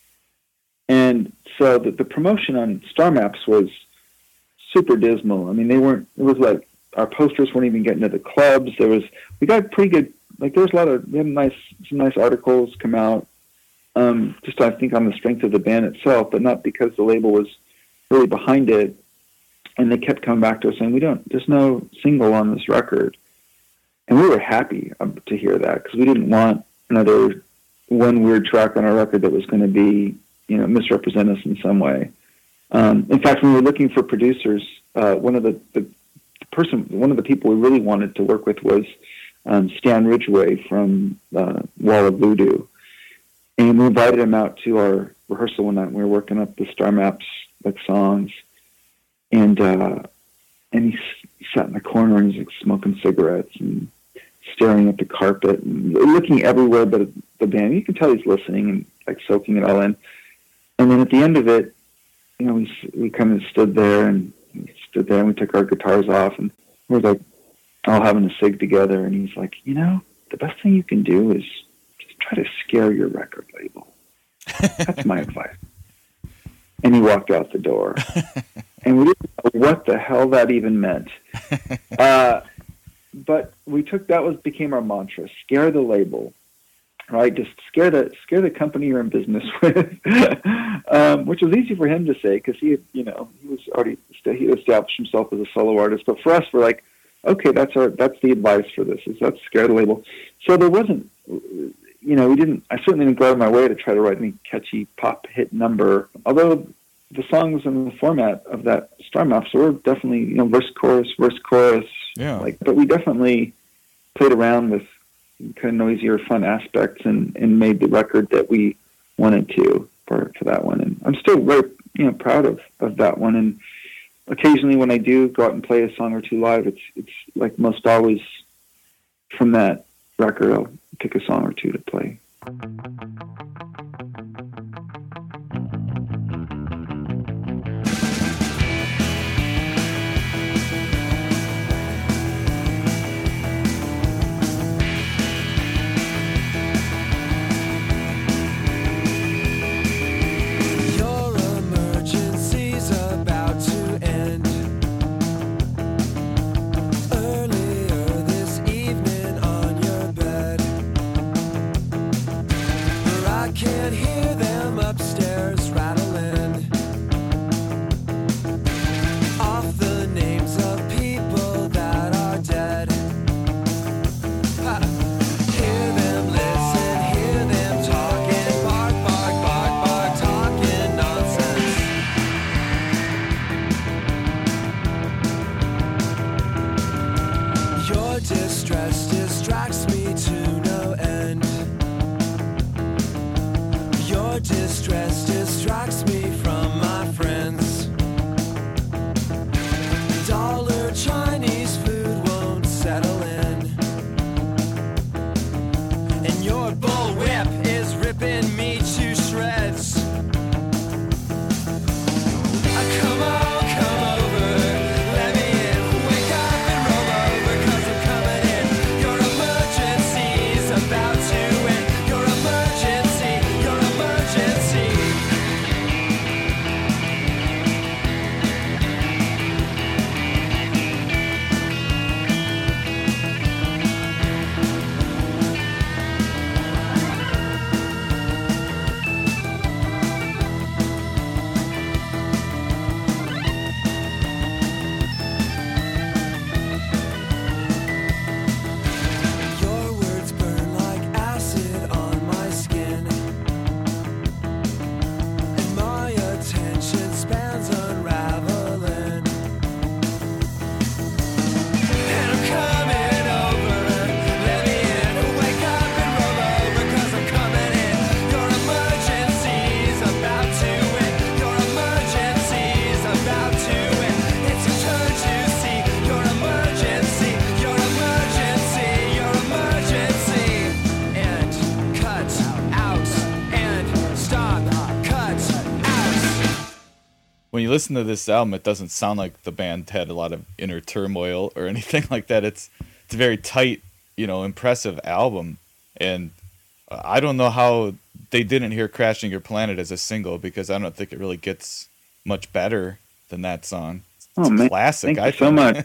S3: And so the, the promotion on Star Maps was super dismal. I mean, they weren't, it was like, our posters weren't even getting to the clubs. There was, we got pretty good, like there was a lot of, we had nice, some nice articles come out, um, just I think on the strength of the band itself, but not because the label was really behind it. And they kept coming back to us saying, we don't, there's no single on this record. And we were happy um, to hear that because we didn't want another one weird track on our record that was going to be, you know, misrepresent us in some way. Um, in fact, when we were looking for producers, uh, one of the, the, the person, one of the people we really wanted to work with was um, Stan Ridgway from uh, Wall of Voodoo. And we invited him out to our rehearsal one night. And we were working up the Star Maps like songs. And uh, and he, s- he sat in the corner and he's like smoking cigarettes and staring at the carpet and looking everywhere but at the band. You can tell he's listening and like soaking it all in. And then at the end of it, you know, we we kind of stood there and we stood there and we took our guitars off and we were like all having a cig together. And he's like, you know, the best thing you can do is just try to scare your record label. That's my advice. And he walked out the door. And we didn't know what the hell that even meant. Uh, but we took, that was, became our mantra, scare the label, right? Just scare the, scare the company you're in business with, um, which was easy for him to say because he had, you know, he was already, he established himself as a solo artist. But for us, we're like, okay, that's our, that's the advice for this, is let's scare the label. So there wasn't, you know, we didn't, I certainly didn't go out of my way to try to write any catchy pop hit number, although the songs and the format of that Star Maps were definitely, you know, verse, chorus, verse, chorus.
S2: Yeah.
S3: Like, but we definitely played around with kind of noisier, fun aspects and, and made the record that we wanted to for, for that one. And I'm still very, you know, proud of, of that one. And occasionally when I do go out and play a song or two live, it's, it's like most always from that record, I'll pick a song or two to play.
S1: I can't
S2: you listen to this album, it doesn't sound like the band had a lot of inner turmoil or anything like that. It's it's a very tight, you know, impressive album. And I don't know how they didn't hear Crashing Your Planet as a single, because I don't think it really gets much better than that song. It's
S3: oh,
S2: a
S3: man.
S2: classic,
S3: Thank
S2: I
S3: you
S2: think.
S3: so much.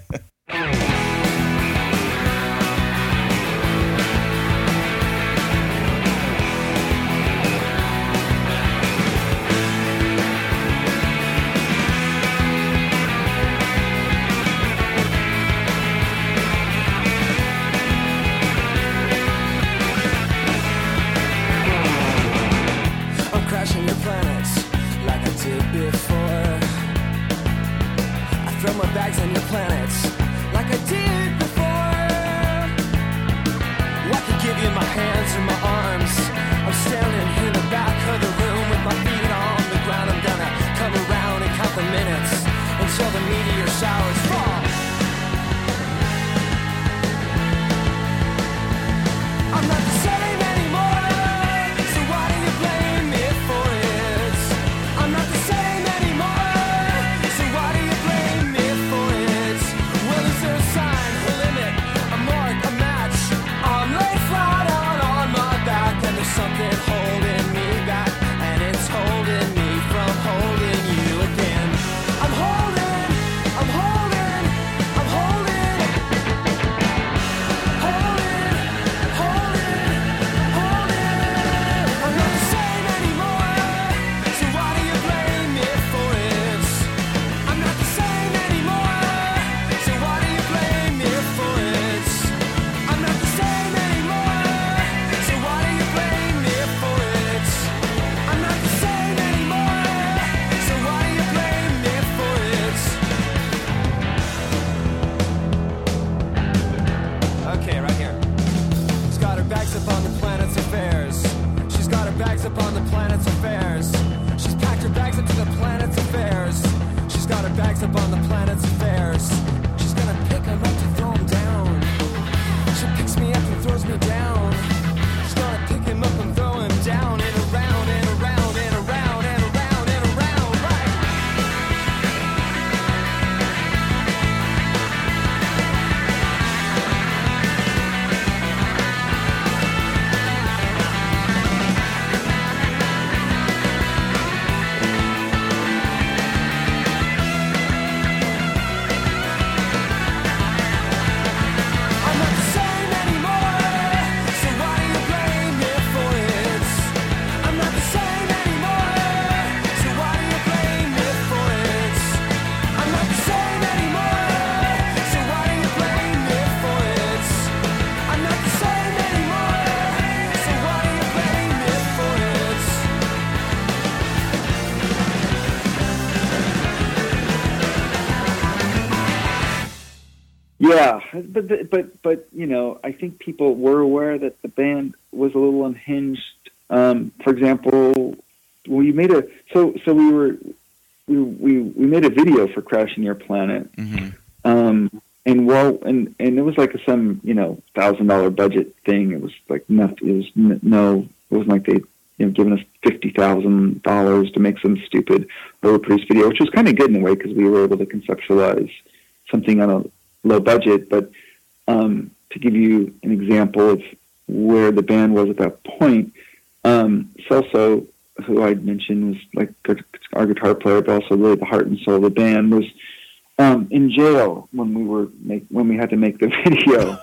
S3: Yeah, but but but you know, I think people were aware that the band was a little unhinged. Um, for example, we made a so so we were we we, we made a video for Crashing Your Planet,
S2: mm-hmm.
S3: um, and well, and and it was like some you know thousand dollar budget thing. It was like nothing. It was n- no, it wasn't like they you know given us fifty thousand dollars to make some stupid overproduced video, which was kind of good in a way because we were able to conceptualize something on a low budget. But um, to give you an example of where the band was at that point, um, Celso, who I mentioned was like our guitar player, but also really the heart and soul of the band, was um, in jail when we were make, when we had to make the video.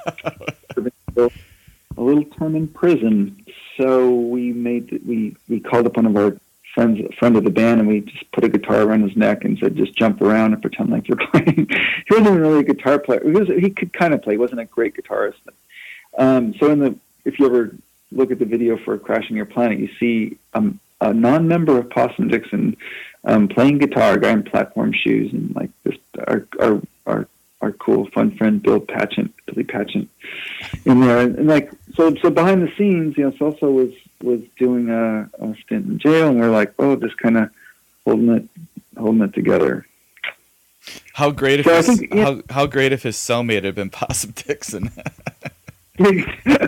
S3: A little term in prison. So we made we we called up one of our friends, a friend of the band, and we just put a guitar around his neck and said, just jump around and pretend like you're playing. He wasn't even really a guitar player. He, was, he could kind of play. He wasn't a great guitarist. Um, so in the, if you ever look at the video for Crashing Your Planet, you see um, a non-member of Possum Dixon um, playing guitar, a guy in platform shoes, and like this, our, our, our, our cool, fun friend, Bill Patchant, Billy Patchant in there. And, and like, so, so behind the scenes, you know, Celso was, was doing a, a stint in jail, and we're like, oh, just kind of holding it, holding it together.
S2: How great if
S3: so
S2: his,
S3: think, yeah.
S2: how how great if his cellmate had been Possum Dixon.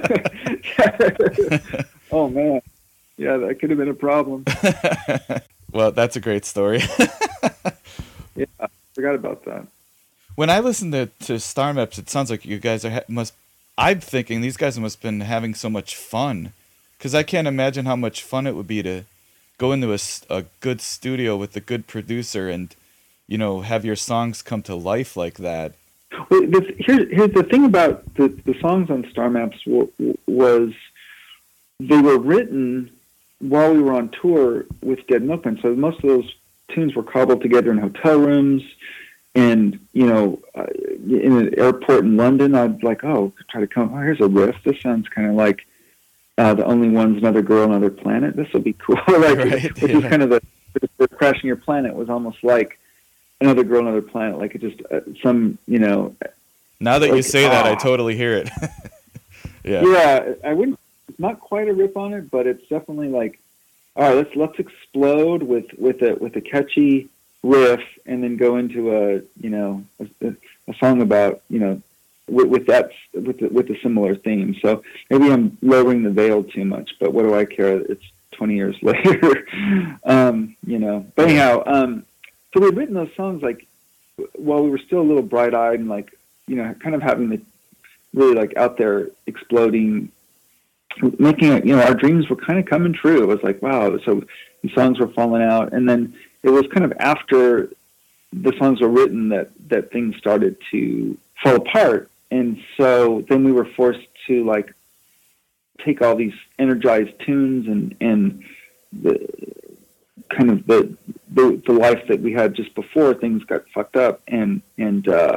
S3: Oh man, yeah, that could have been a problem.
S2: Well, that's a great story.
S3: Yeah, I forgot about that.
S2: When I listen to, to Star Maps, it sounds like you guys are ha- must. I'm thinking these guys must have been having so much fun, because I can't imagine how much fun it would be to go into a, s- a good studio with a good producer and, you know, have your songs come to life like that.
S3: Well, this, here's here's the thing about the the songs on Star Maps w- w- was they were written while we were on tour with Dead Milkmen. So most of those tunes were cobbled together in hotel rooms, and you know, uh, in an airport in London, I'd like, oh, try to come. Oh, here's a riff. This sounds kind of like uh, The Only One's Another Girl, Another Planet. This will be cool. like,
S2: Right,
S3: which
S2: yeah.
S3: is kind of the, the Crashing Your Planet was almost like Another Girl, Another Planet. Like it just uh, some, you know.
S2: Now that you
S3: Like,
S2: say that, I
S3: ah.
S2: totally hear it. Yeah.
S3: Yeah, I wouldn't. It's not quite a rip on it, but it's definitely like, all right, let's let's explode with with a with a catchy riff, and then go into a you know a, a song about you know with, with that with the, with a similar theme. So maybe I'm lowering the veil too much, but what do I care? It's twenty years later, um, you know. But anyhow, um, so we'd written those songs like while we were still a little bright eyed and like you know kind of having the really like out there exploding. Making it, you know, our dreams were kind of coming true. It was like, wow, so the songs were falling out. And then it was kind of after the songs were written that, that things started to fall apart. And so then we were forced to like take all these energized tunes and, and the kind of the, the, the life that we had just before things got fucked up and, and, uh,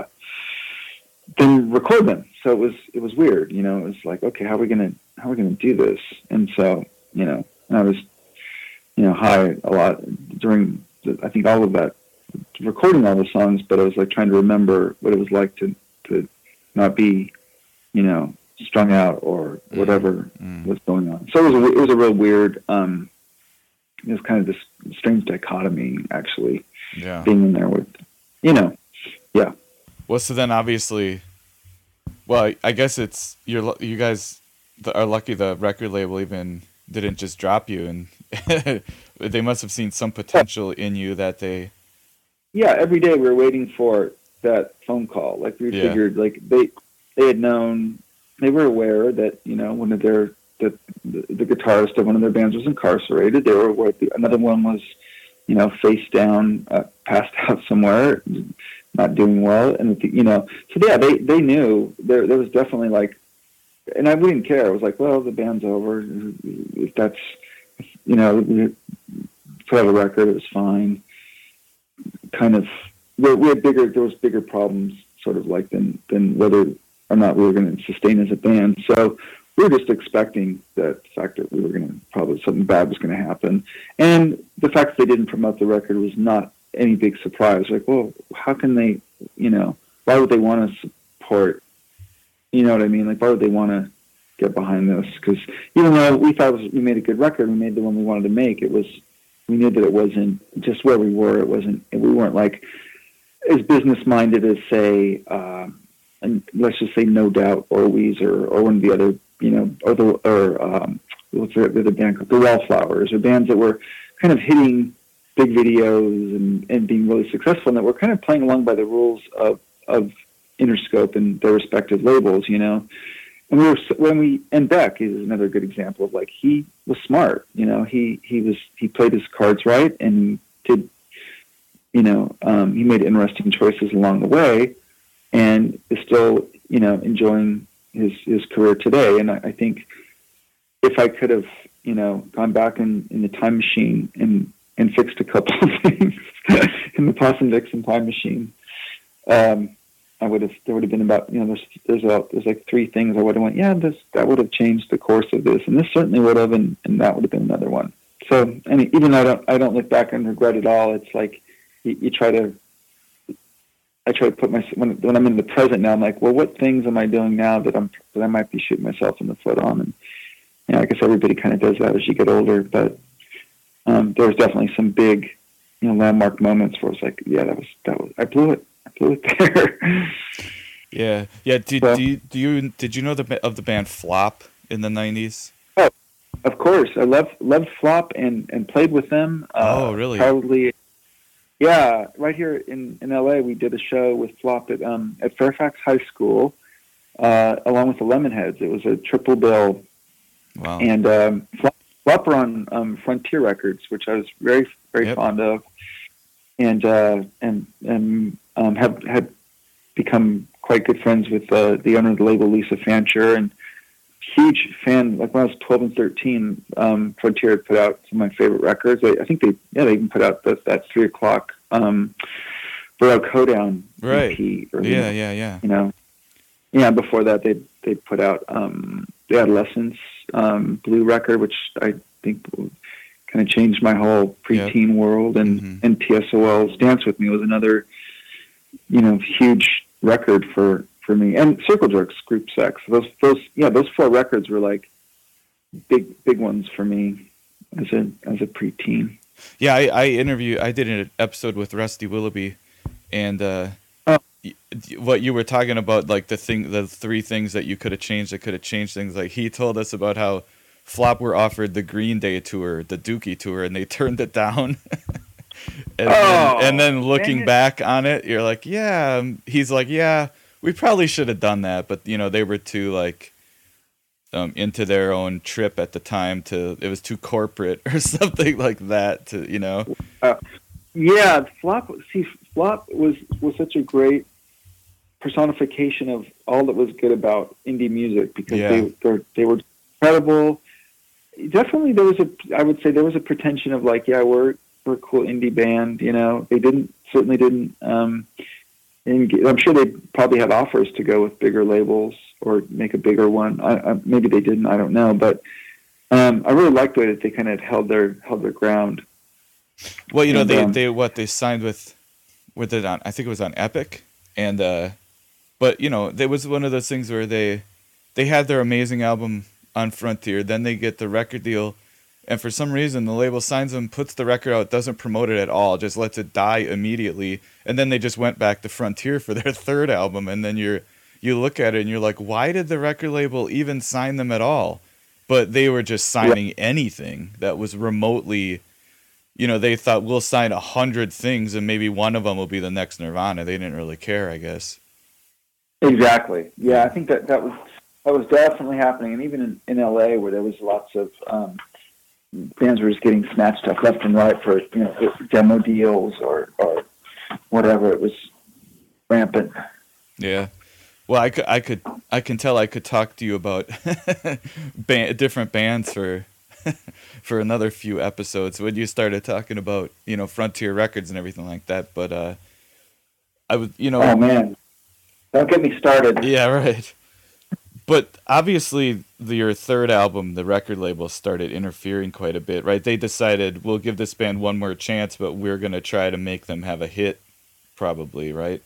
S3: then record them. So it was, it was weird, you know, it was like, okay, how are we going to, how are we going to do this? And so, you know, I was, you know, high a lot during, the, I think all of that, recording all the songs, but I was like trying to remember what it was like to, to not be, you know, strung out or whatever
S2: mm.
S3: was going on. So it was a, it was a real weird, um, it was kind of this strange dichotomy actually
S2: Yeah.
S3: being in there with, you know, yeah.
S2: Well, so then obviously, well, I guess it's you're lu- you guys are lucky the record label even didn't just drop you, and they must have seen some potential in you that they.
S3: Yeah, every day we were waiting for that phone call. Like we
S2: Yeah.
S3: figured, like they they had known, they were aware that you know one of their the the, the guitarist of one of their bands was incarcerated. They were aware the, another one was, you know, face down, uh, passed out somewhere, not doing well, and you know, so yeah, they they knew there there was definitely like, and I wouldn't care. It was like, well, the band's over. If that's, you know, we put out a record, it was fine. Kind of, we we had bigger. There was bigger problems, sort of like than than whether or not we were going to sustain as a band. So we were just expecting that the fact that we were going to probably something bad was going to happen, and the fact that they didn't promote the record was not any big surprise. Like, well, how can they, you know, why would they want to support, you know what I mean? Like, why would they want to get behind this? Because even though we thought it was, we made a good record, we made the one we wanted to make, it was, we knew that it wasn't just where we were. It wasn't, we weren't like as business minded as say, uh, and let's just say No Doubt or Weezer or one of the other, you know, or the, or, um, what's the other band called? The Wallflowers, or bands that were kind of hitting big videos and, and being really successful, and that were kind of playing along by the rules of, of Interscope and their respective labels, you know. And we were, when we, and Beck is another good example of like, he was smart, you know, he, he was, he played his cards right, and he did, you know, um, he made interesting choices along the way, and is still, you know, enjoying his, his career today. And I, I think if I could have, you know, gone back in, in the time machine and, and fixed a couple of things in the Possum Dixon time machine, um, I would have, there would have been about, you know, there's, there's a, there's like three things I would have went, yeah, this, that would have changed the course of this. And this certainly would have, and, and that would have been another one. So, I mean, even though I don't, I don't look back and regret it all, it's like, you, you try to, I try to put my, when, when I'm in the present now, I'm like, well, what things am I doing now that I'm, that I might be shooting myself in the foot on? And, you know, I guess everybody kind of does that as you get older, but, um, there was definitely some big, you know, landmark moments where it's like, yeah, that was, that was, I blew it. I blew it there.
S2: Yeah, yeah. Did
S3: So,
S2: do you, do you did you know the ba- of the band Flop in the nineties?
S3: Oh, of course. I love loved Flop and, and played with them. Uh,
S2: Oh, really?
S3: Probably, yeah. Right here in, in L A, we did a show with Flop at um, at Fairfax High School, uh, along with the Lemonheads. It was a triple bill,
S2: Wow.
S3: and um, Flop, Flop were on um, Frontier Records, which I was very very
S2: Yep.
S3: fond of, and uh, and and um, have had become quite good friends with uh, the owner of the label, Lisa Fancher, and huge fan. Like when I was twelve and thirteen, um, Frontier had put out some of my favorite records. I, I think they, yeah, they even put out the, that three o'clock um, Baroque Hoedown
S2: Right.
S3: E P. Or,
S2: Yeah, yeah, yeah.
S3: You know, yeah. Before that, they they put out um, the Adolescence um, Blue record, which I think kind of changed my whole preteen world. And
S2: Mhm.
S3: and T S O L's Dance with Me was another, you know, huge record for, for me. And Circle Jerks, Group Sex. Those those yeah, those four records were like big big ones for me as a as a preteen.
S2: Yeah, I, I interview. I did an episode with Rusty Willoughby, and uh,
S3: Oh.
S2: y- what you were talking about, like the thing, the three things that you could have changed that could have changed things. Like he told us about how Flop were offered the Green Day tour, the Dookie tour, and they turned it down. and,
S3: Oh,
S2: then, and then looking
S3: dang it.
S2: back on it, you're like, yeah. um, He's like, yeah, we probably should have done that, but you know, they were too like. Um, into their own trip at the time to it was too corporate or something like that to you know
S3: Yeah, Flop. See, Flop was was such a great personification of all that was good about indie music because
S2: Yeah.
S3: they they they were incredible. Definitely, there was a. I would say there was a pretension of like, yeah, we're we're a cool indie band. You know, they didn't certainly didn't. Um, and I'm sure they probably had offers to go with bigger labels or make a bigger one. I, I, maybe they didn't. I don't know, but um, I really liked the way that they kind of held their held their ground.
S2: well you know
S3: And,
S2: they
S3: um,
S2: they what they signed with with it on I think it was on Epic and uh but you know there was one of those things where they they had their amazing album on Frontier, then they get the record deal, and for some reason the label signs them, puts the record out, doesn't promote it at all, just lets it die immediately, and then they just went back to Frontier for their third album, and then you're you look at it and you're like, why did the record label even sign them at all? But they were just signing anything that was remotely, you know, they thought we'll sign a hundred things and maybe one of them will be the next Nirvana. They didn't really care, I guess.
S3: Exactly. Yeah, I think that that was that was definitely happening, and even in, in L A, where there was lots of um, bands were just getting snatched up left and right for you know demo deals or or whatever. It was rampant.
S2: Yeah. Well, I could, I could, I can tell I could talk to you about band, different bands for for another few episodes when you started talking about, you know, Frontier Records and everything like that. But uh, I was, you know,
S3: Oh man, don't get me started.
S2: yeah, right. But obviously, the, your third album, the record label started interfering quite a bit, right? They decided we'll give this band one more chance, but we're gonna try to make them have a hit, probably, right?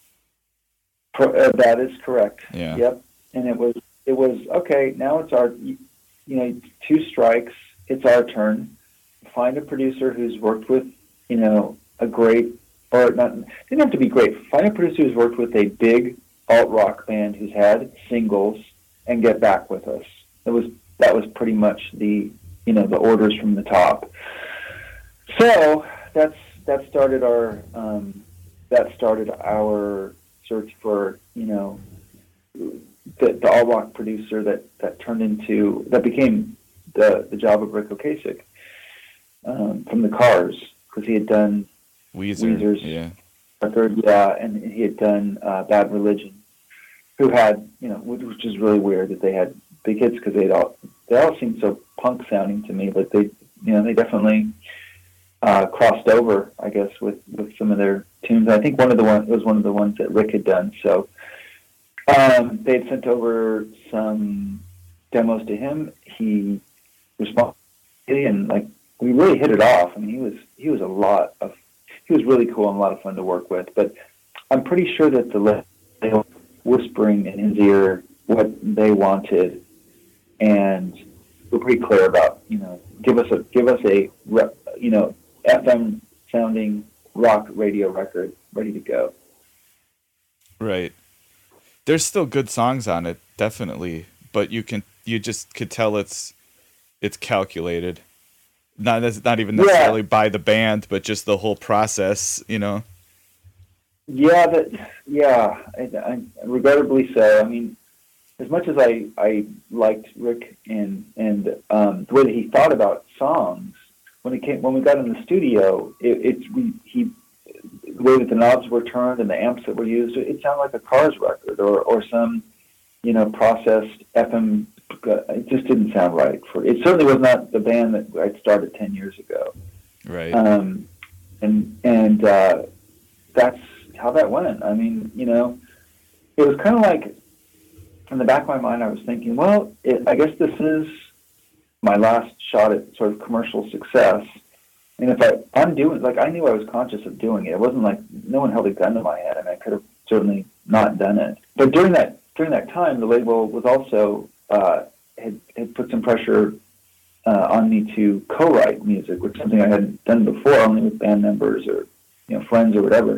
S3: Pro- uh, that is correct.
S2: Yeah.
S3: Yep. And it was it was okay. Now it's our you, you know two strikes. It's our turn. Find a producer who's worked with you know a great or not. Didn't have to be great. Find a producer who's worked with a big alt rock band who's had singles and get back with us. It was that was pretty much the you know the orders from the top. So that's that started our um, that started our search for you know the, the alt rock producer that, that turned into that became the the job of Rick Ocasek um, from the Cars, because he had done
S2: Weezer,
S3: Weezer's
S2: yeah.
S3: record, yeah, and he had done uh, Bad Religion, who had you know which, which is really weird that they had big hits because they all they all seemed so punk sounding to me, but they you know they definitely uh, crossed over, I guess, with, with some of their tunes. I think one of the one was one of the ones that Rick had done. So um, they had sent over some demos to him. He responded, and like we really hit it off. I mean, he was he was a lot of he was really cool and a lot of fun to work with. But I'm pretty sure that the they were whispering in his ear what they wanted, and we're pretty clear about you know give us a give us a you know F M sounding rock radio record ready to go.
S2: Right. There's still good songs on it, definitely, but you can you just could tell it's it's calculated. Not that's not even necessarily yeah. by the band, but just the whole process, you know.
S3: Yeah, that yeah, I, I, regrettably so. I mean, as much as I, I liked Rick and and um, the way that he thought about songs, when it came when we got in the studio, it, it we he the way that the knobs were turned and the amps that were used, it sounded like a Cars record or or some, you know, processed F M. It just didn't sound right. For it certainly was not the band that I'd started ten years ago.
S2: Right.
S3: Um, and and uh, that's how that went. I mean, you know, it was kind of like in the back of my mind, I was thinking, well, it, I guess this is my last shot at sort of commercial success. And if I, I'm doing, like, I knew I was conscious of doing it. It wasn't like no one held a gun to my head. I mean, I could have certainly not done it. But during that during that time, the label was also uh, had had put some pressure uh, on me to co-write music, which is something I hadn't done before, only with band members or, you know, friends or whatever.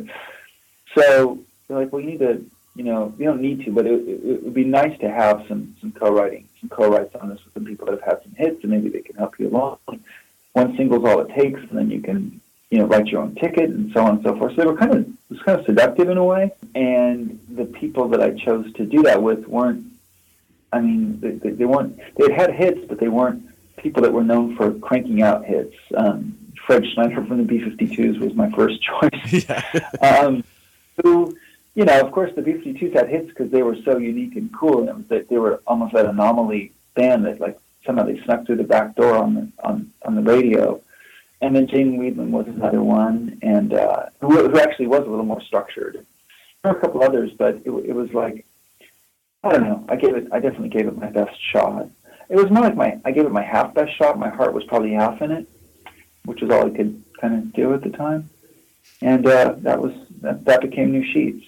S3: So they're like, well, you need to, you know, you don't need to, but it, it, it would be nice to have some, some co-writing, some co-writes on this with some people that have had some hits, and maybe they can help you along. One single's all it takes, and then you can, you know, write your own ticket and so on and so forth. So they were kind of, it was kind of seductive in a way. And the people that I chose to do that with weren't, I mean, they, they, they weren't, they had had hits, but they weren't people that were known for cranking out hits. Um, Fred Schneider from the B fifty-twos was my first choice. Yeah. um, who, you know, of course, the B fifty-twos had hits because they were so unique and cool, and it was that they were almost that anomaly band that, like, somehow they snuck through the back door on the on, on the radio. And then Jamie Weedman was another one, and uh, who, who actually was a little more structured. There were a couple others, but it, it was like, I don't know. I gave it. I definitely gave it my best shot. It was more like my. I gave it my half best shot. My heart was probably half in it, which was all I could kind of do at the time, and uh, that was that, that became New Sheets.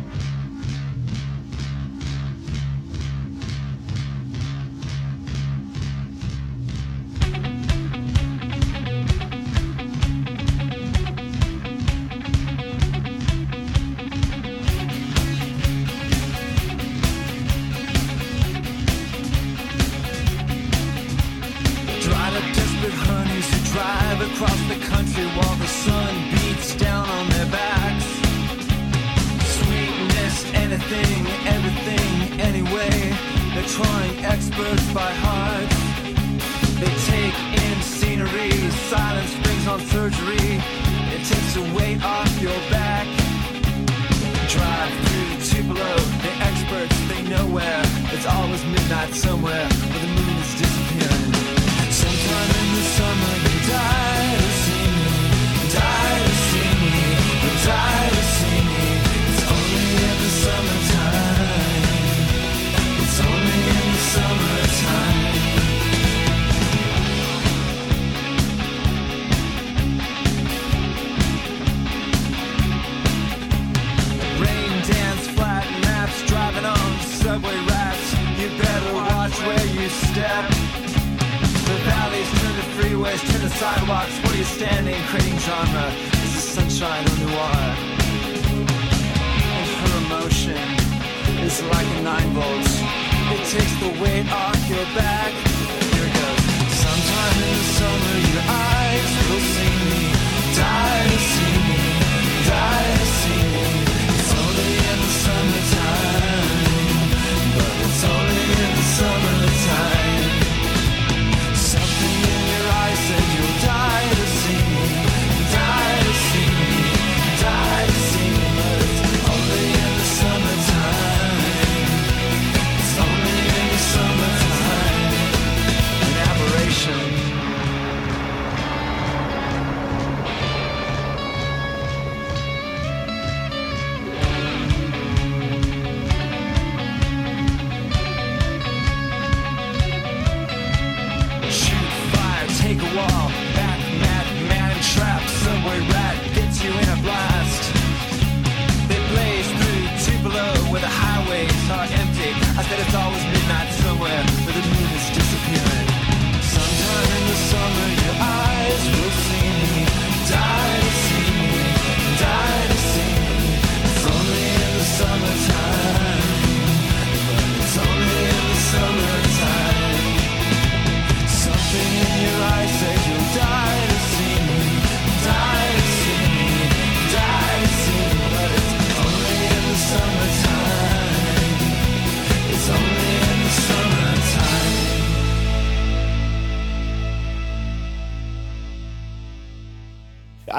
S1: Across the country while the sun beats down on their backs. Sweetness, anything, everything, anyway. They're trying experts by heart. They take in scenery, silence brings on surgery. It takes the weight off your back. Drive through Tupelo, the experts, they know where. It's always midnight somewhere where the moon is disappearing. Sometime in the summer they die to see me, die to see me, die to see me. It's only in the summertime. It's only in the summertime. Rain dance, flat maps, driving on subway rats. You better watch where you step. The valleys turn to freeways, turn to sidewalks. Where you're standing, creating genre. Is the sunshine or noir? And her emotion is like a nine volts. It takes the weight off your back. Here it goes. Sometime in the summer, your eyes will see me. Die to see me, die to see me. It's only in the summertime, but it's only in the summertime. Said you'll die to see me, die to see me, die to see me, but it's only in the summertime. It's only in the summertime.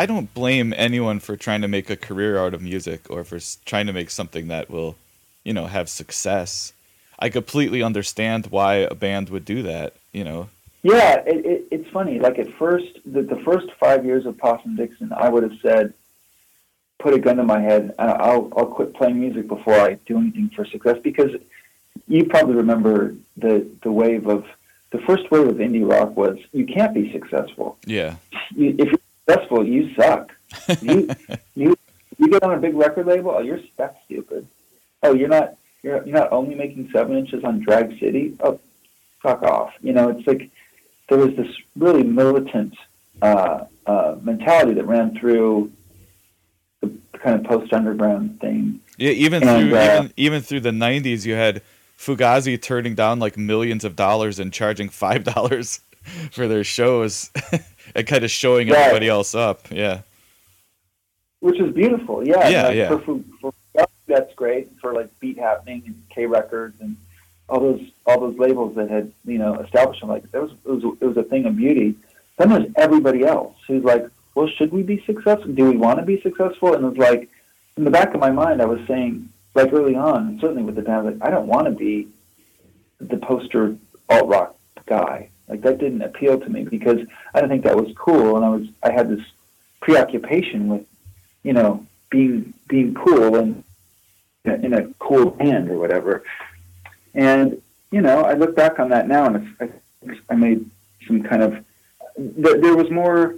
S2: I don't blame anyone for trying to make a career out of music or for trying to make something that will, you know, have success. I completely understand why a band would do that, you know.
S3: Yeah, it, it, it's funny. Like at first, the, the first five years of Possum Dixon, I would have said, put a gun to my head, I'll, I'll quit playing music before I do anything for success, because you probably remember the, the wave of, the first wave of indie rock was, you can't be successful.
S2: Yeah.
S3: You, if you're successful, you suck. You, you, you get on a big record label, oh, you're that's stupid. Oh, you're not, you're, you're not only making seven inches on Drag City? Oh, fuck off. You know, it's like, there was this really militant uh, uh, mentality that ran through the kind of post-underground thing.
S2: Yeah, even
S3: and,
S2: through
S3: uh,
S2: even even through the nineties, you had Fugazi turning down like millions of dollars and charging five dollars for their shows, and kind of showing
S3: yeah.
S2: everybody else up. Yeah,
S3: which is beautiful. Yeah,
S2: yeah,
S3: like,
S2: yeah.
S3: For, for, for Fugazi, that's great. For like Beat Happening and K Records and all those all those labels that had, you know, established them, like there was it was it was a thing of beauty. Then there's everybody else who's like, well, should we be successful? Do we want to be successful? And it was like, in the back of my mind, I was saying, like early on, certainly with the band, like I don't want to be the poster alt rock guy. Like that didn't appeal to me because I didn't think that was cool, and I was I had this preoccupation with, you know, being being cool and in a cool band or whatever. And, you know, I look back on that now, and I, I made some kind of, there, there was more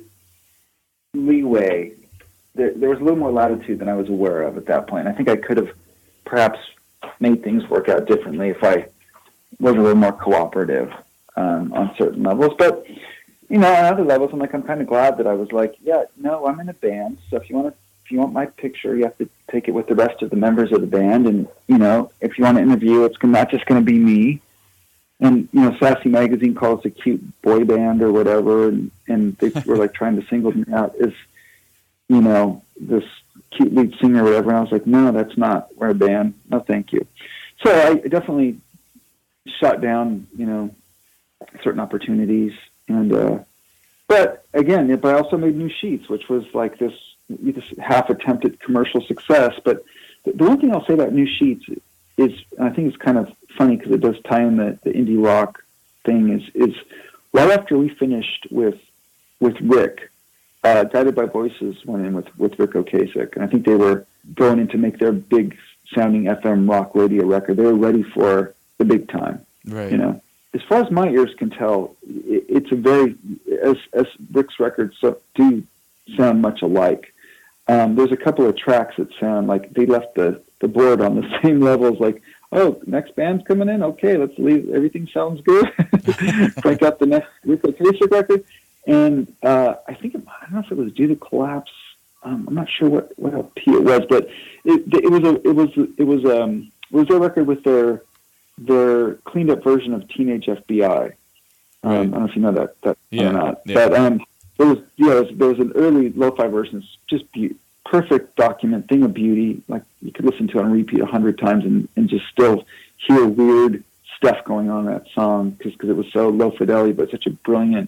S3: leeway. There, there was a little more latitude than I was aware of at that point. I think I could have perhaps made things work out differently if I was a little more cooperative um, on certain levels. But, you know, on other levels, I'm like, I'm kind of glad that I was like, yeah, no, I'm in a band, so if you want to, if you want my picture, you have to take it with the rest of the members of the band. And, you know, if you want to interview, it's not just going to be me. And, you know, Sassy Magazine calls it a cute boy band or whatever. And, and they were like trying to single me out as, you know, this cute lead singer or whatever. And I was like, no, that's not, we're a band. No, thank you. So I definitely shot down, you know, certain opportunities. And, uh, but again, but I also made New Sheets, which was like this, this half attempt at commercial success. But the one thing I'll say about New Sheets is, and I think it's kind of funny because it does tie in the, the indie rock thing, is is right after we finished with with Rick, uh, Guided by Voices went in with, with Rick Ocasek, and I think they were going in to make their big sounding F M rock radio record. They were ready for the big time,
S2: right?
S3: You know, as far as my ears can tell, it, it's a very as as Rick's records do sound much alike. Um, there's a couple of tracks that sound like they left the, the board on the same levels, like, oh, next band's coming in, okay, let's leave, everything sounds good. Crank up the next Rick Ocasek record. And uh, I think, it, I don't know if it was Due to Collapse, um, I'm not sure what, what L P it was, but it, it was a, it was, it was, um, it was their record with their, their cleaned up version of Teenage F B I. Um,
S2: right.
S3: I don't know if you know that, that
S2: yeah,
S3: or not,
S2: yeah.
S3: but, um, There was, yeah, there was, there was an early lo-fi version. It's just be- perfect document, thing of beauty. Like you could listen to it on repeat a hundred times and, and just still hear weird stuff going on in that song because it was so low fidelity, but such a brilliant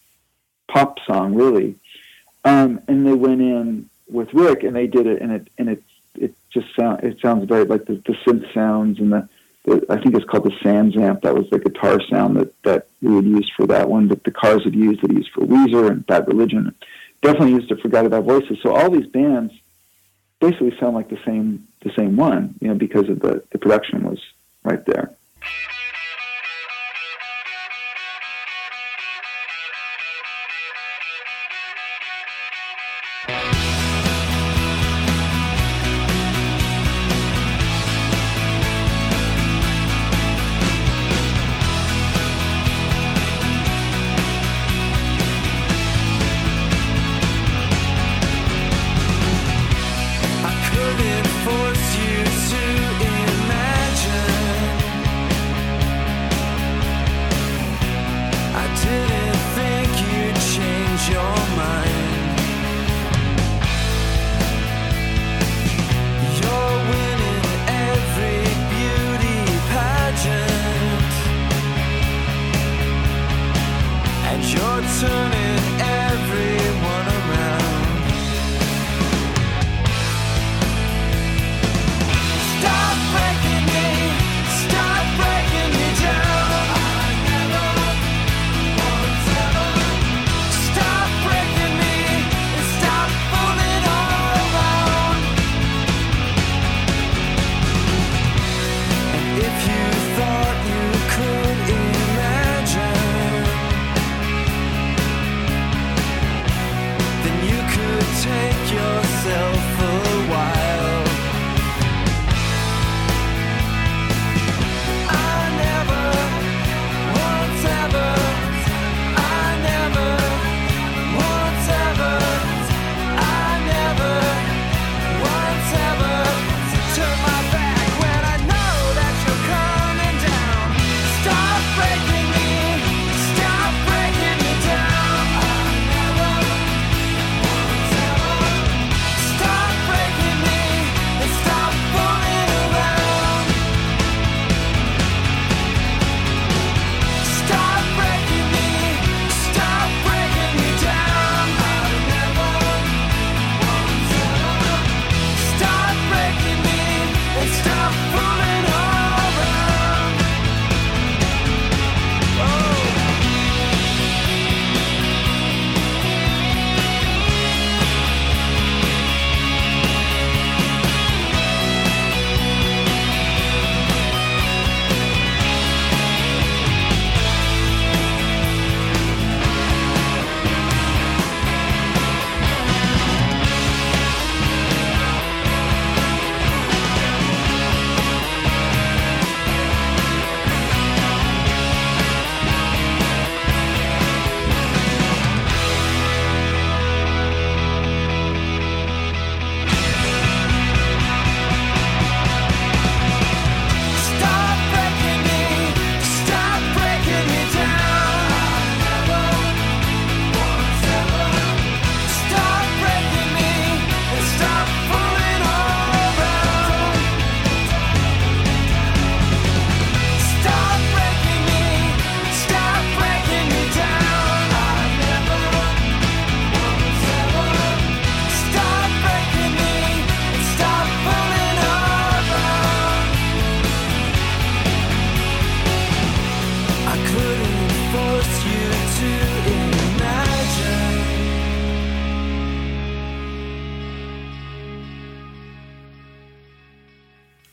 S3: pop song, really. Um, and they went in with Rick and they did it, and it and it it just sound it sounds very like the, the synth sounds and the, the I think it's called the Sans amp. That was the guitar sound that, that we had used for that one, but the Cars had used it used for Weezer and Bad Religion. Definitely used it for Guided by Voices. So all these bands basically sound like the same the same one, you know, because of the, the production was right there.
S1: I couldn't force you to imagine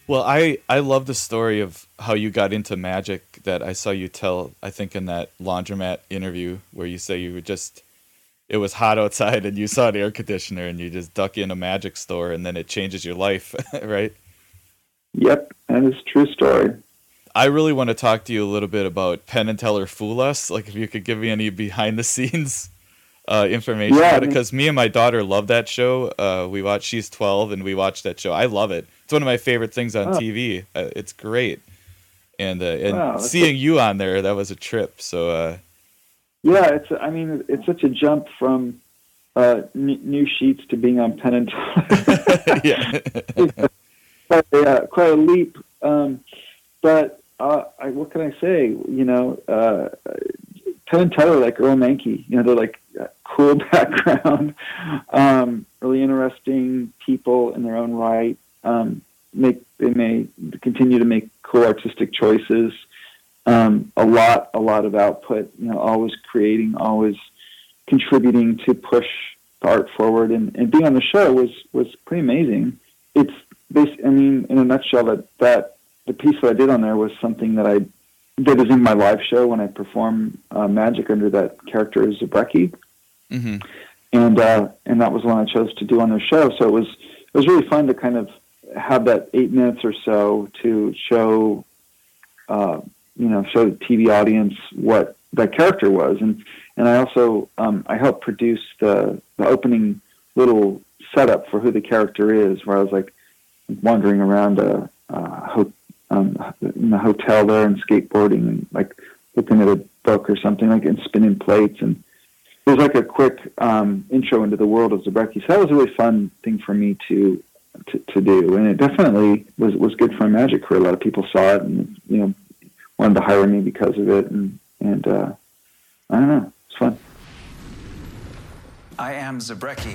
S2: Well, I, I love the story of how you got into magic that I saw you tell, I think, in that laundromat interview where you say you were just, it was hot outside and you saw an air conditioner and you just duck in a magic store and then it changes your life, right?
S3: Yep, that is a true story.
S2: I really want to talk to you a little bit about Penn and Teller Fool Us. Like, if you could give me any behind the scenes uh, information
S3: Yeah,
S2: about
S3: I
S2: it,
S3: mean-
S2: because me and my daughter love that show. Uh, we watch. She's twelve, and we watch that show. I love it. It's one of my favorite things on
S3: Oh.
S2: T V. Uh, it's great, and uh, and
S3: Wow, that's
S2: seeing you on there, that was a trip. So uh,
S3: Yeah, it's. I mean, it's such a jump from uh, n- new sheets to being on Penn and Teller.
S2: yeah,
S3: quite, a, uh, quite a leap. Um, but uh, I, what can I say? You know, uh, Penn and Teller, like Earl Mankey. You know, they're like uh, cool background, um, really interesting people in their own right. Um, make they may continue to make cool artistic choices. Um, a lot, a lot of output. You know, always creating, always contributing to push the art forward. And, and being on the show was was pretty amazing. It's this. I mean, in a nutshell, that that the piece that I did on there was something that I that is in my live show when I perform uh, magic under that character as Zabrecki.
S2: hmm
S3: And uh, and that was one I chose to do on their show. So it was it was really fun to kind of have that eight minutes or so to show, uh, you know, show the T V audience what that character was. And and I also um, I helped produce the the opening little setup for who the character is, where I was like wandering around a, a ho- um, in the hotel there and skateboarding and like looking at a book or something, like, and spinning plates. And it was like a quick um, intro into the world of Zabrecki. So that was a really fun thing for me to, to to do, and it definitely was was good for my magic career. A lot of people saw it, and you know, wanted to hire me because of it, and and uh, I don't know, it's fun.
S4: I am Zabrecki.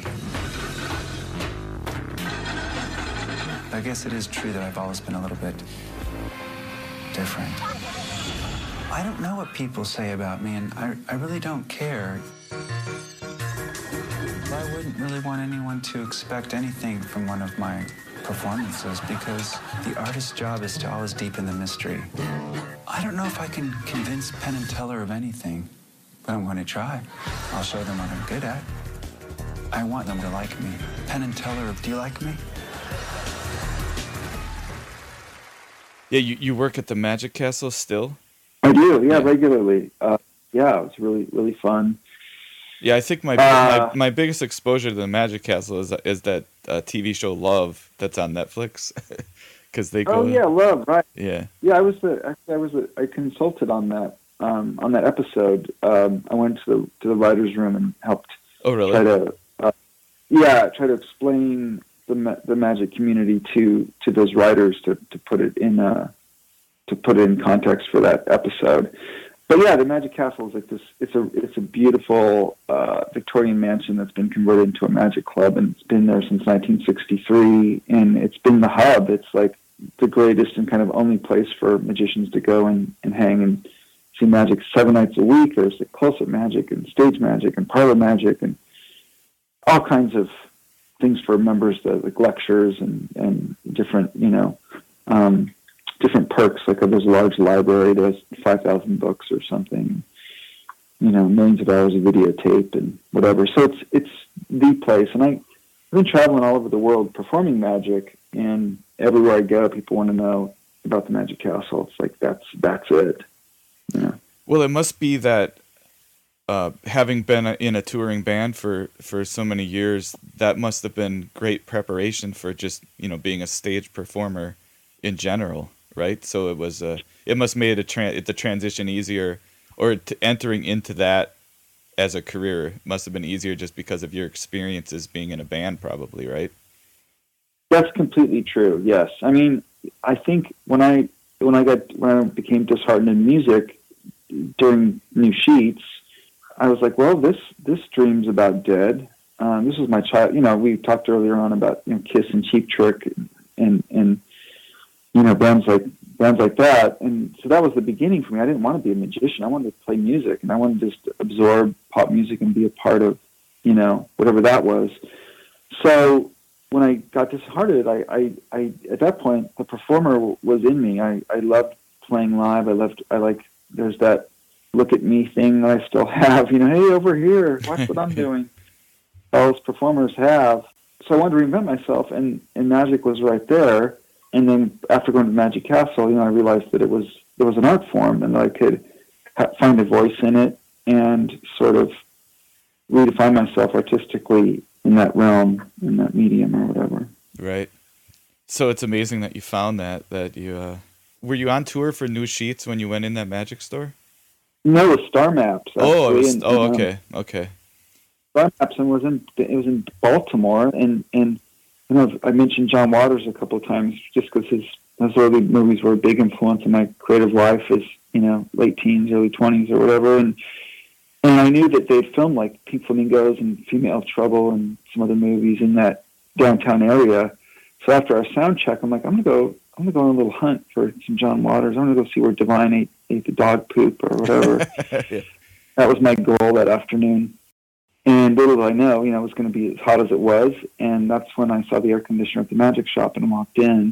S4: I guess it is true that I've always been a little bit different. I don't know what people say about me, and I, I really don't care. I wouldn't really want anyone to expect anything from one of my performances, because the artist's job is to always deepen the mystery. I don't know if I can convince Penn and Teller of anything, but I'm going to try. I'll show them what I'm good at. I want them to like me. Penn and Teller, do you like me?
S2: yeah. You you work at the Magic Castle still?
S3: I do, yeah,
S2: Yeah.
S3: regularly. Uh, yeah, it was really really fun.
S2: Yeah, I think my
S3: Uh,
S2: my, my biggest exposure to the Magic Castle is is that uh, T V show Love that's on Netflix, because they go.
S3: Oh yeah, Love, right?
S2: Yeah.
S3: Yeah, I was the actually I was the, I consulted on that um, on that episode. Um, I went to the to the writers' room and helped
S2: Oh really?
S3: try to uh, yeah try to explain the ma- the magic community to to those writers to, to put it in uh, to put it in context for that episode. But yeah, the Magic Castle is like this. It's a it's a beautiful uh, Victorian mansion that's been converted into a magic club, and it's been there since nineteen sixty-three. And it's been the hub. It's like the greatest and kind of only place for magicians to go and, and hang and see magic seven nights a week. There's like close-up magic and stage magic and parlor magic and all kinds of things for members, the like lectures and and different you know. Um, different perks, like there's a large library, there's five thousand books or something, you know, millions of hours of videotape and whatever. So it's it's the place. And I, I've been traveling all over the world performing magic, and everywhere I go, people want to know about the Magic Castle. It's like, that's that's it. You know?
S2: Well, it must be that uh, having been a, in a touring band for, for so many years, that must have been great preparation for just, you know, being a stage performer in general. Right, so it was uh, it must made a tra- the transition easier, or t- entering into that as a career must have been easier just because of your experiences being in a band, probably, right?
S3: That's completely true. Yes, I mean, I think when I when I got when I became disheartened in music during New Sheets, I was like, well, this this dream's about dead. Um, this is my child. You know, we talked earlier on about you know Kiss and Cheap Trick, and and you know, bands like bands like that. And so that was the beginning for me. I didn't want to be a magician. I wanted to play music, and I wanted to just absorb pop music and be a part of, you know, whatever that was. So when I got disheartened, I, I, I, at that point, the performer was in me. I, I loved playing live. I loved, I like, there's that look at me thing that I still have, you know, hey, over here, watch what I'm doing. All those performers have. So I wanted to reinvent myself, and, and magic was right there. And then after going to Magic Castle, you know, I realized that it was, there was an art form, and I could ha- find a voice in it and sort of redefine myself artistically in that realm, in that medium or whatever.
S2: Right. So it's amazing that you found that, that you, uh, were you on tour for New Sheets when you went in that magic store?
S3: No, it was Star Maps.
S2: Oh, it was,
S3: and,
S2: oh,
S3: and,
S2: okay.
S3: Um,
S2: Okay.
S3: Star Maps and was in, it was in Baltimore. And, and, you know, I mentioned John Waters a couple of times just because his, his early movies were a big influence in my creative life as, you know, late teens, early twenties or whatever. And, And I knew that they'd filmed like Pink Flamingos and Female Trouble and some other movies in that downtown area. So after our sound check, I'm like, I'm gonna go, I'm gonna go on a little hunt for some John Waters. I'm gonna go see where Divine ate, ate the dog poop or whatever. Yeah. That was my goal that afternoon. And little did I know, you know, it was going to be as hot as it was. And that's when I saw the air conditioner at the magic shop and walked in.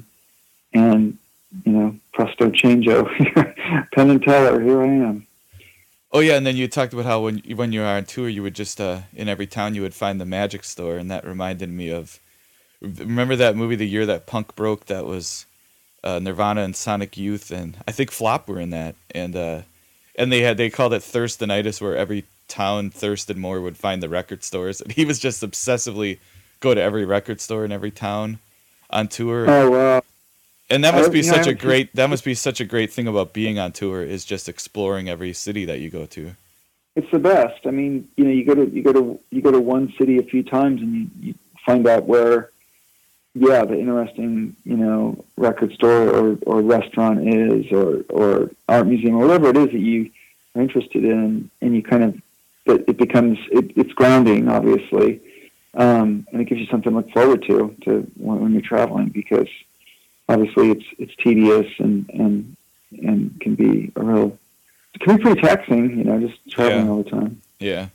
S3: And, you know, presto changeo, Penn and Teller, here I am.
S2: Oh yeah, and then you talked about how when when you were on tour, you would just uh, in every town you would find the magic store, and that reminded me of, remember that movie, The Year That Punk Broke? That was uh, Nirvana and Sonic Youth, and I think Flop were in that, and uh, and they had they called it Thirstonitis, where every town thirsted more would find the record stores, and he was just obsessively go to every record store in every town on tour.
S3: Oh wow.
S2: And that must be
S3: I,
S2: such
S3: know,
S2: a great that must be such a great thing about being on tour, is just exploring every city that you go to.
S3: It's the best. I mean, you know, you go to you go to you go to one city a few times and you, you find out where, yeah, the interesting, you know, record store or, or restaurant is, or or art museum or whatever it is that you are interested in, and you kind of it, it becomes it, it's grounding, obviously, um, and it gives you something to look forward to to when, when you're traveling, because obviously it's it's tedious and and and can be a real it can be pretty taxing, you know, just traveling
S2: yeah.
S3: all the time.
S2: Yeah.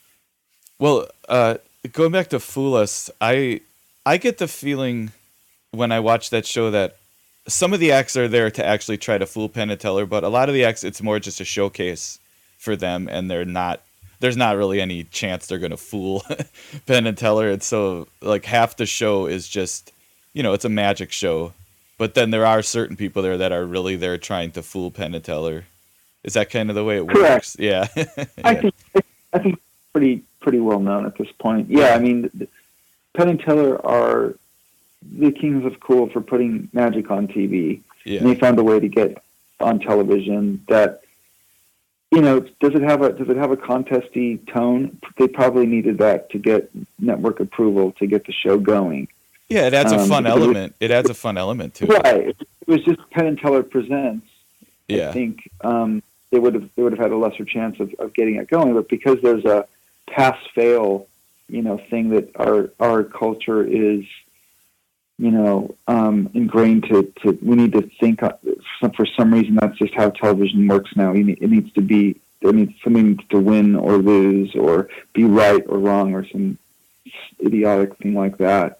S2: Well, uh, going back to Fool Us, I I get the feeling when I watch that show that some of the acts are there to actually try to fool Penn and Teller, but a lot of the acts, it's more just a showcase for them, and they're not. There's not really any chance they're going to fool Penn and Teller, and so like half the show is just, you know, it's a magic show. But then there are certain people there that are really there trying to fool Penn and Teller. Is that kind of the way it
S3: Correct.
S2: works? Yeah. yeah.
S3: I think I think it's pretty pretty well known at this point. Yeah, I mean, Penn and Teller are the kings of cool for putting magic on T V.
S2: Yeah.
S3: And they found a way to get on television that, you know, does it have a does it have a contesty tone? They probably needed that to get network approval to get the show going.
S2: Yeah, it adds a
S3: Um,
S2: fun
S3: because it-
S2: element. It adds a fun element to it.
S3: Right. It was just Penn and Teller Presents.
S2: Yeah.
S3: I think um, they would have they would have had a lesser chance of, of getting it going, but because there's a pass fail, you know, thing that our our culture is, you know, um, ingrained to, to we need to think uh, some, for some reason that's just how television works now. You need, it needs to be there needs somebody needs to win or lose or be right or wrong or some idiotic thing like that.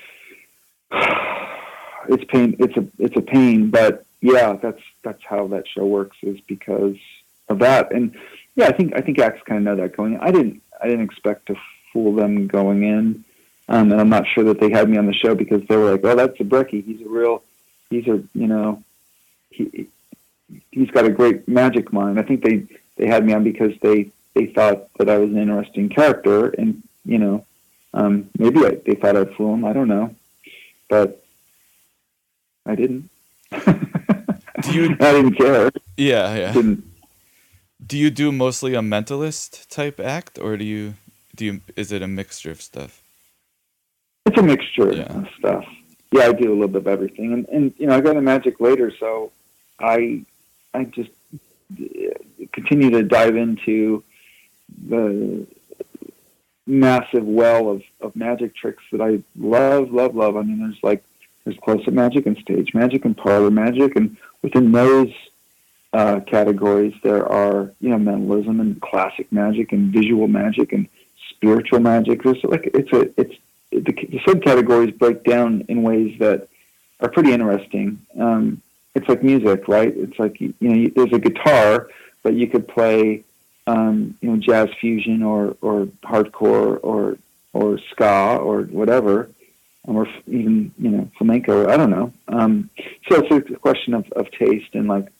S3: It's pain. It's a it's a pain, but yeah, that's that's how that show works, is because of that. And yeah, I think I think acts kind of know that going in. I didn't I didn't expect to fool them going in, um, and I'm not sure that they had me on the show because they were like, oh, that's Zabrecky. He's a real, he's a you know, he he's got a great magic mind. I think they they had me on because they they thought that I was an interesting character, and you know, um, maybe I, they thought I'd fool them. I don't know. But I didn't.
S2: Do you,
S3: I didn't care.
S2: yeah, yeah.
S3: Didn't.
S2: Do you do mostly a mentalist type act, or do you do you is it a mixture of stuff?
S3: It's a mixture
S2: Yeah.
S3: of stuff. Yeah, I do a little bit of everything, and and you know I got into magic later, so I I just continue to dive into the massive well of, of magic tricks that I love, love, love. I mean, there's like, there's close-up magic and stage magic and parlor magic. And within those uh, categories, there are, you know, mentalism and classic magic and visual magic and spiritual magic. There's like, it's a, it's, the, the subcategories break down in ways that are pretty interesting. Um, it's like music, right? It's like, you know, you, there's a guitar, but you could play, um, you know, jazz fusion or, or hardcore or, or ska or whatever, or even, you know, flamenco. I don't know. Um, so it's a question of, of taste and like,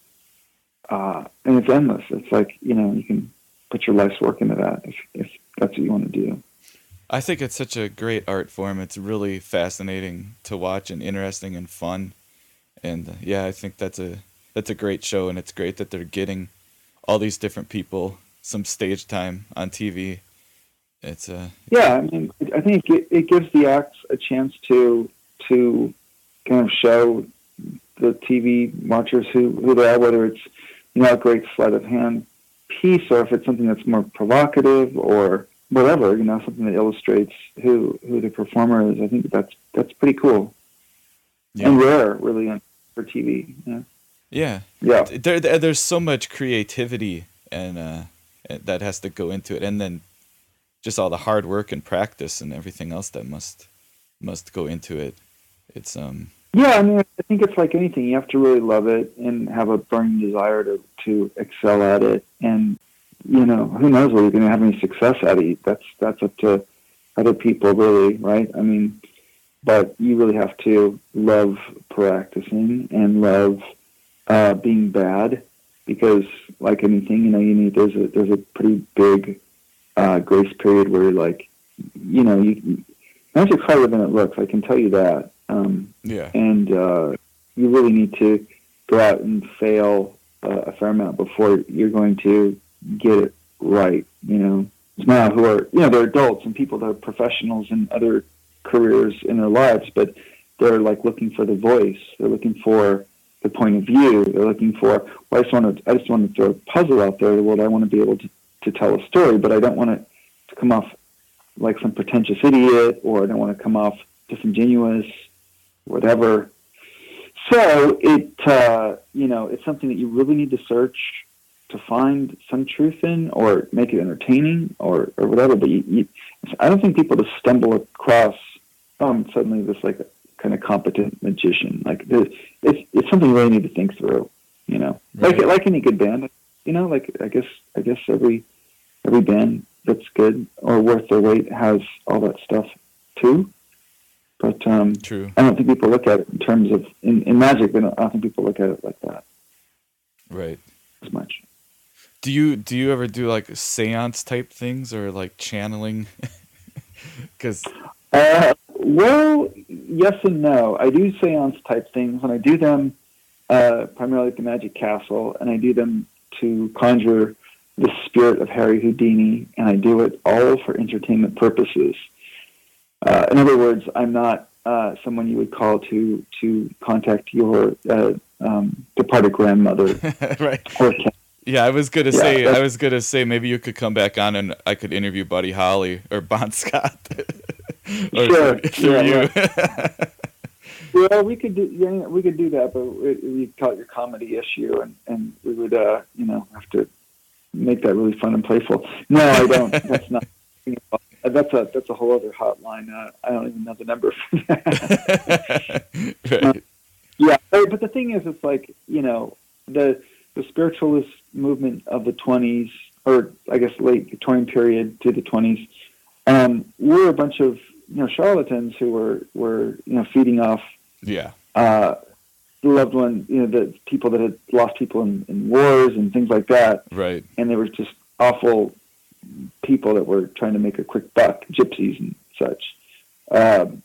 S3: uh, and it's endless. It's like, you know, you can put your life's work into that if, if that's what you want to do.
S2: I think it's such a great art form. It's really fascinating to watch and interesting and fun. And uh, yeah, I think that's a that's a great show, and it's great that they're getting all these different people some stage time on T V. It's uh
S3: yeah, I mean, I think it, it gives the acts a chance to to kind of show the T V watchers who, who they are, whether it's, you know, a great sleight of hand piece or if it's something that's more provocative or whatever, you know, something that illustrates who, who the performer is. I think that's that's pretty cool. Yeah. And rare, really, on, for T V. Yeah.
S2: Yeah.
S3: Yeah.
S2: There, there, there's so much creativity and uh, that has to go into it, and then just all the hard work and practice and everything else that must must go into it. It's um.
S3: Yeah, I mean, I think it's like anything. You have to really love it and have a burning desire to, to excel at it. And, you know, who knows whether you're going to have any success at it. That's that's up to other people, really, right? I mean, but you really have to love practicing and love uh, being bad, because, like anything, you know, you need there's a there's a pretty big uh, grace period where, like, you know, you magic's harder than it looks. I can tell you that. Um,
S2: yeah.
S3: And uh, you really need to go out and fail uh, a fair amount before you're going to get it right. You know, now who are, you know, they're adults and people that are professionals in other careers in their lives, but they're like looking for the voice. They're looking for the point of view. They're looking for, well, I just want to, I just want to throw a puzzle out there. Well, I want to be able to, to tell a story, but I don't want it to come off like some pretentious idiot, or I don't want to come off disingenuous, whatever. So it, uh, you know, it's something that you really need to search to find some truth in, or make it entertaining, or, or whatever. But you, you, I don't think people just stumble across, um, suddenly this like a kind of competent magician. Like it's, it's something you really need to think through, you know, right. like, like any good band, you know, like, I guess, I guess every, every band that's good or worth their weight has all that stuff too. But um,
S2: True.
S3: I don't think people look at it in terms of, in, in magic, they don't, I don't think people look at it like that.
S2: Right.
S3: As much.
S2: Do you do you ever do like seance type things or like channeling? Because
S3: uh, well, yes and no. I do seance type things, and I do them uh, primarily at the Magic Castle, and I do them to conjure the spirit of Harry Houdini, and I do it all for entertainment purposes. Uh, in other words, I'm not uh, someone you would call to to contact your uh, um, departed grandmother.
S2: Right.
S3: Or
S2: yeah, I was gonna
S3: yeah,
S2: say. I was gonna say maybe you could come back on and I could interview Buddy Holly or Bon Scott. or
S3: sure.
S2: Through, through
S3: yeah,
S2: you.
S3: Yeah. Well, we could do yeah, we could do that, but we, we call it your comedy issue, and, and we would uh, you know have to make that really fun and playful. No, I don't. That's not. That's a that's a whole other hotline. Uh, I don't even know the number for that.
S2: Right.
S3: uh, yeah, but the thing is, it's like, you know, the the spiritualist movement of the twenties, or I guess late Victorian period to the twenties, um, were a bunch of, you know, charlatans who were were you know feeding off
S2: yeah
S3: uh, loved one, you know, the people that had lost people in, in wars and things like that.
S2: Right.
S3: And they were just awful people that were trying to make a quick buck, gypsies and such. Um,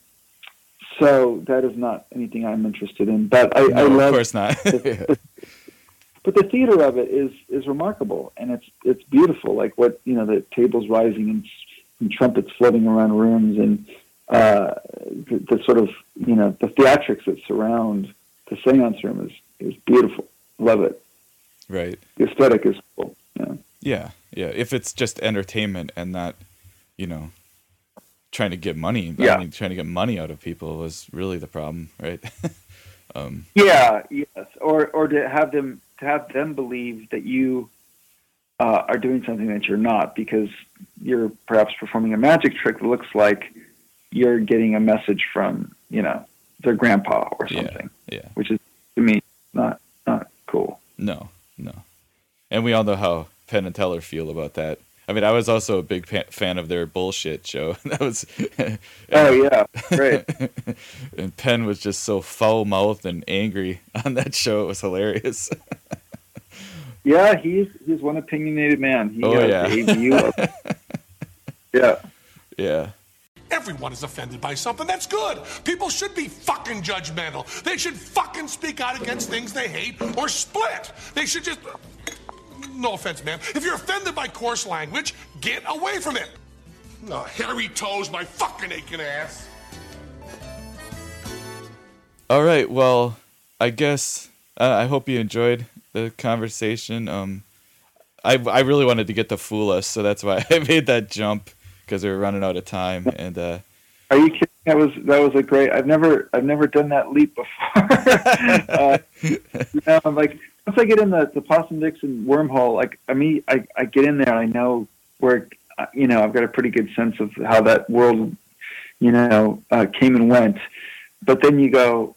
S3: so that is not anything I'm interested in. But I,
S2: no,
S3: I love,
S2: of course not.
S3: the, the, but the theater of it is is remarkable, and it's it's beautiful. Like what you know, the tables rising and, and trumpets floating around rooms, and uh, the, the sort of you know the theatrics that surround the seance room is is beautiful. Love it.
S2: Right.
S3: The aesthetic is cool. Yeah.
S2: Yeah, yeah. If it's just entertainment and not, you know, trying to get money.
S3: Yeah.
S2: I mean, trying to get money out of people was really the problem, right? um,
S3: yeah. Yes. Or or to have them to have them believe that you uh, are doing something that you're not, because you're perhaps performing a magic trick that looks like you're getting a message from, you know, their grandpa or
S2: Yeah,
S3: something,
S2: yeah.
S3: which is, to me, not not cool.
S2: No, no. And we all know how Penn and Teller feel about that. I mean, I was also a big pa- fan of their bullshit show. That was.
S3: Oh yeah, right.
S2: And Penn was just so foul-mouthed and angry on that show. It was hilarious.
S3: Yeah, he's he's one opinionated man. He
S2: Oh,
S3: has
S2: yeah.
S3: a view of, yeah.
S2: Yeah.
S5: Everyone is offended by something. That's good. People should be fucking judgmental. They should fucking speak out against things they hate or split. They should just... No offense, man. If you're offended by coarse language, get away from it. No, hairy toes, my fucking aching ass.
S2: All right. Well, I guess uh, I hope you enjoyed the conversation. Um, I I really wanted to get to Fool Us, so that's why I made that jump because we were running out of time. And uh,
S3: Are you kidding? That was that was a great. I've never I've never done that leap before. uh, you know, I'm like once I get in the the Possum Dixon wormhole, like I mean, I I get in there and I know where, you know, I've got a pretty good sense of how that world, you know, uh, came and went. But then you go,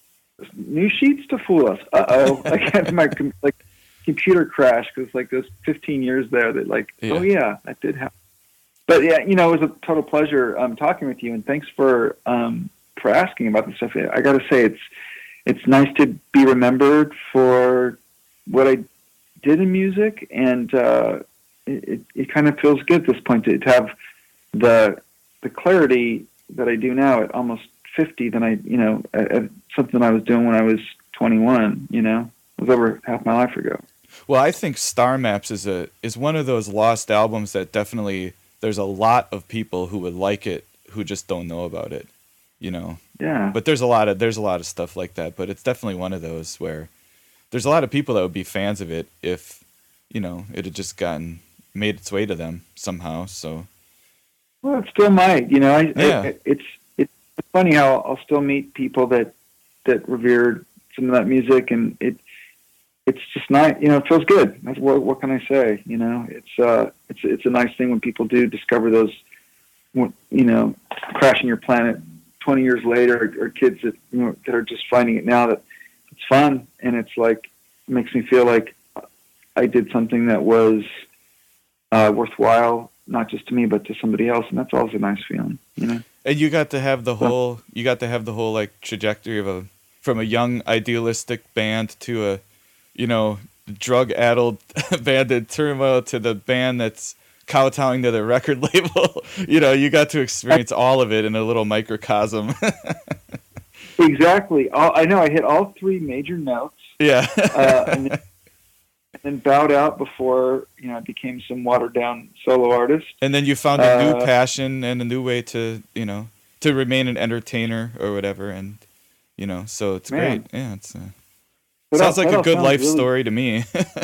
S3: new sheets to Fool Us. Uh oh, like had my com- like computer crash because like those fifteen years there that like
S2: Yeah.
S3: oh yeah that did happen. But yeah, you know, it was a total pleasure um, talking with you, and thanks for um, for asking about this stuff. I got to say, it's it's nice to be remembered for what I did in music, and uh, it, it, it kind of feels good at this point to, to have the the clarity that I do now at almost fifty than I, you know, at, at something I was doing when I was twenty-one. You know, it was over half my life ago.
S2: well, I think Star Maps is a is one of those lost albums that definitely there's a lot of people who would like it who just don't know about it, you know.
S3: Yeah.
S2: But there's a lot of there's a lot of stuff like that. But it's definitely one of those where there's a lot of people that would be fans of it if, you know, it had just gotten made its way to them somehow. So
S3: Well, it still might. You know, I,
S2: Yeah.
S3: I, it's it's funny how I'll still meet people that that revered some of that music, and it it's just nice. You know, it feels good. That's, what what can I say? You know, it's uh, it's it's a nice thing when people do discover those, you know, Crashing Your Planet twenty years later, or, or kids that, you know, that are just finding it now that it's fun, and it's like it makes me feel like I did something that was uh, worthwhile, not just to me but to somebody else, and that's always a nice feeling, you know.
S2: and you got to have the whole you got to have the whole like trajectory of a from a young idealistic band to a, you know, drug-addled band in turmoil to the band that's kowtowing to the record label. You know, you got to experience all of it in a little microcosm.
S3: Exactly. All, I know I hit all three major notes,
S2: Yeah.
S3: uh, and, then, and then bowed out before, you know, I became some watered-down solo artist.
S2: And then you found a new
S3: Uh,
S2: passion and a new way to, you know, to remain an entertainer or whatever. And, you know, so it's
S3: Man.
S2: great. Yeah, it's uh,
S3: That
S2: sounds
S3: all-
S2: like
S3: that
S2: a
S3: all
S2: good
S3: sounds
S2: life
S3: really-
S2: story to me.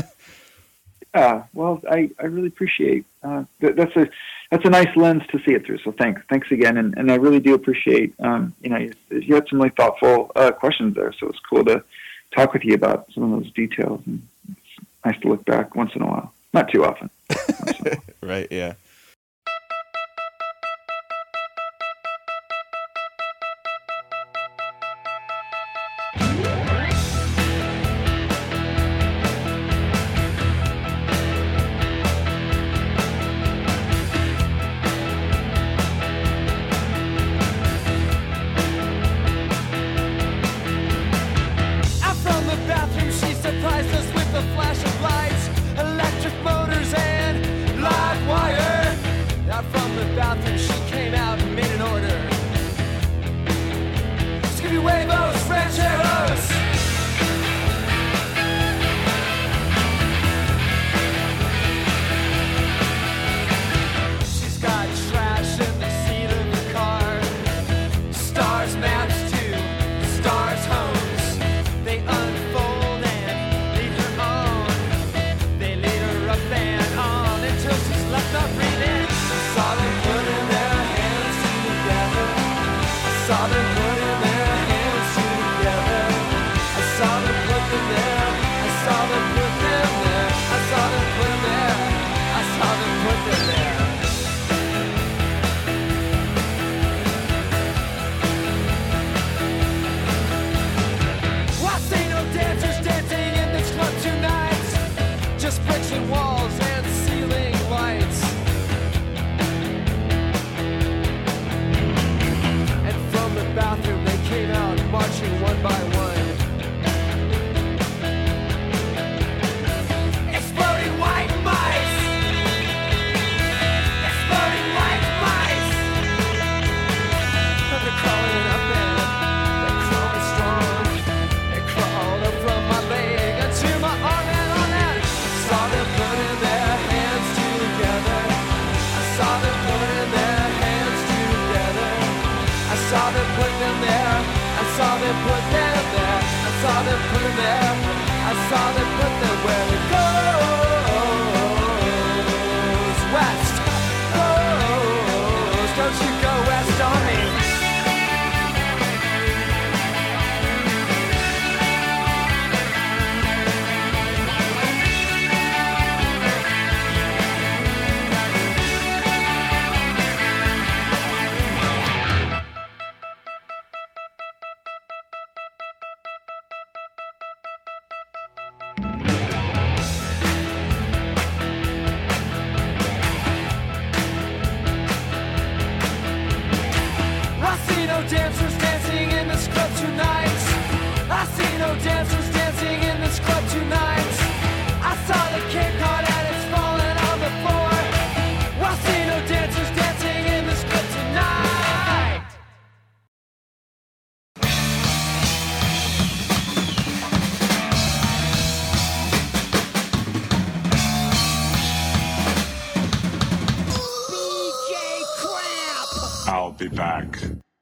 S3: Yeah, well, I, I really appreciate uh, that. That's a that's a nice lens to see it through. So thanks, thanks again, and, and I really do appreciate. Um, you know, you, you had some really thoughtful uh, questions there, so it's cool to talk with you about some of those details. And it's nice to look back once in a while, not too often. Once in a while.
S2: Right, yeah.
S1: Out from the bathroom, she surprised us with a flash of lights, electric motors, and live wires. crashing one by one. Exploding white mice. Exploding white mice. And they're crawling up and they're crawling strong. They crawled up from my leg into my arm and on and saw them putting their hands together. I saw them putting their hands together. I saw them put them there. I saw them put them there. I saw them put them there. I saw them put them where it goes. West goes. Don't you go west on me. I see no dancers dancing in this club tonight. I see no dancers dancing in this club tonight. I saw the kid caught and it's falling on the floor. I see no dancers dancing in this club tonight. B J Crap.
S5: I'll be back.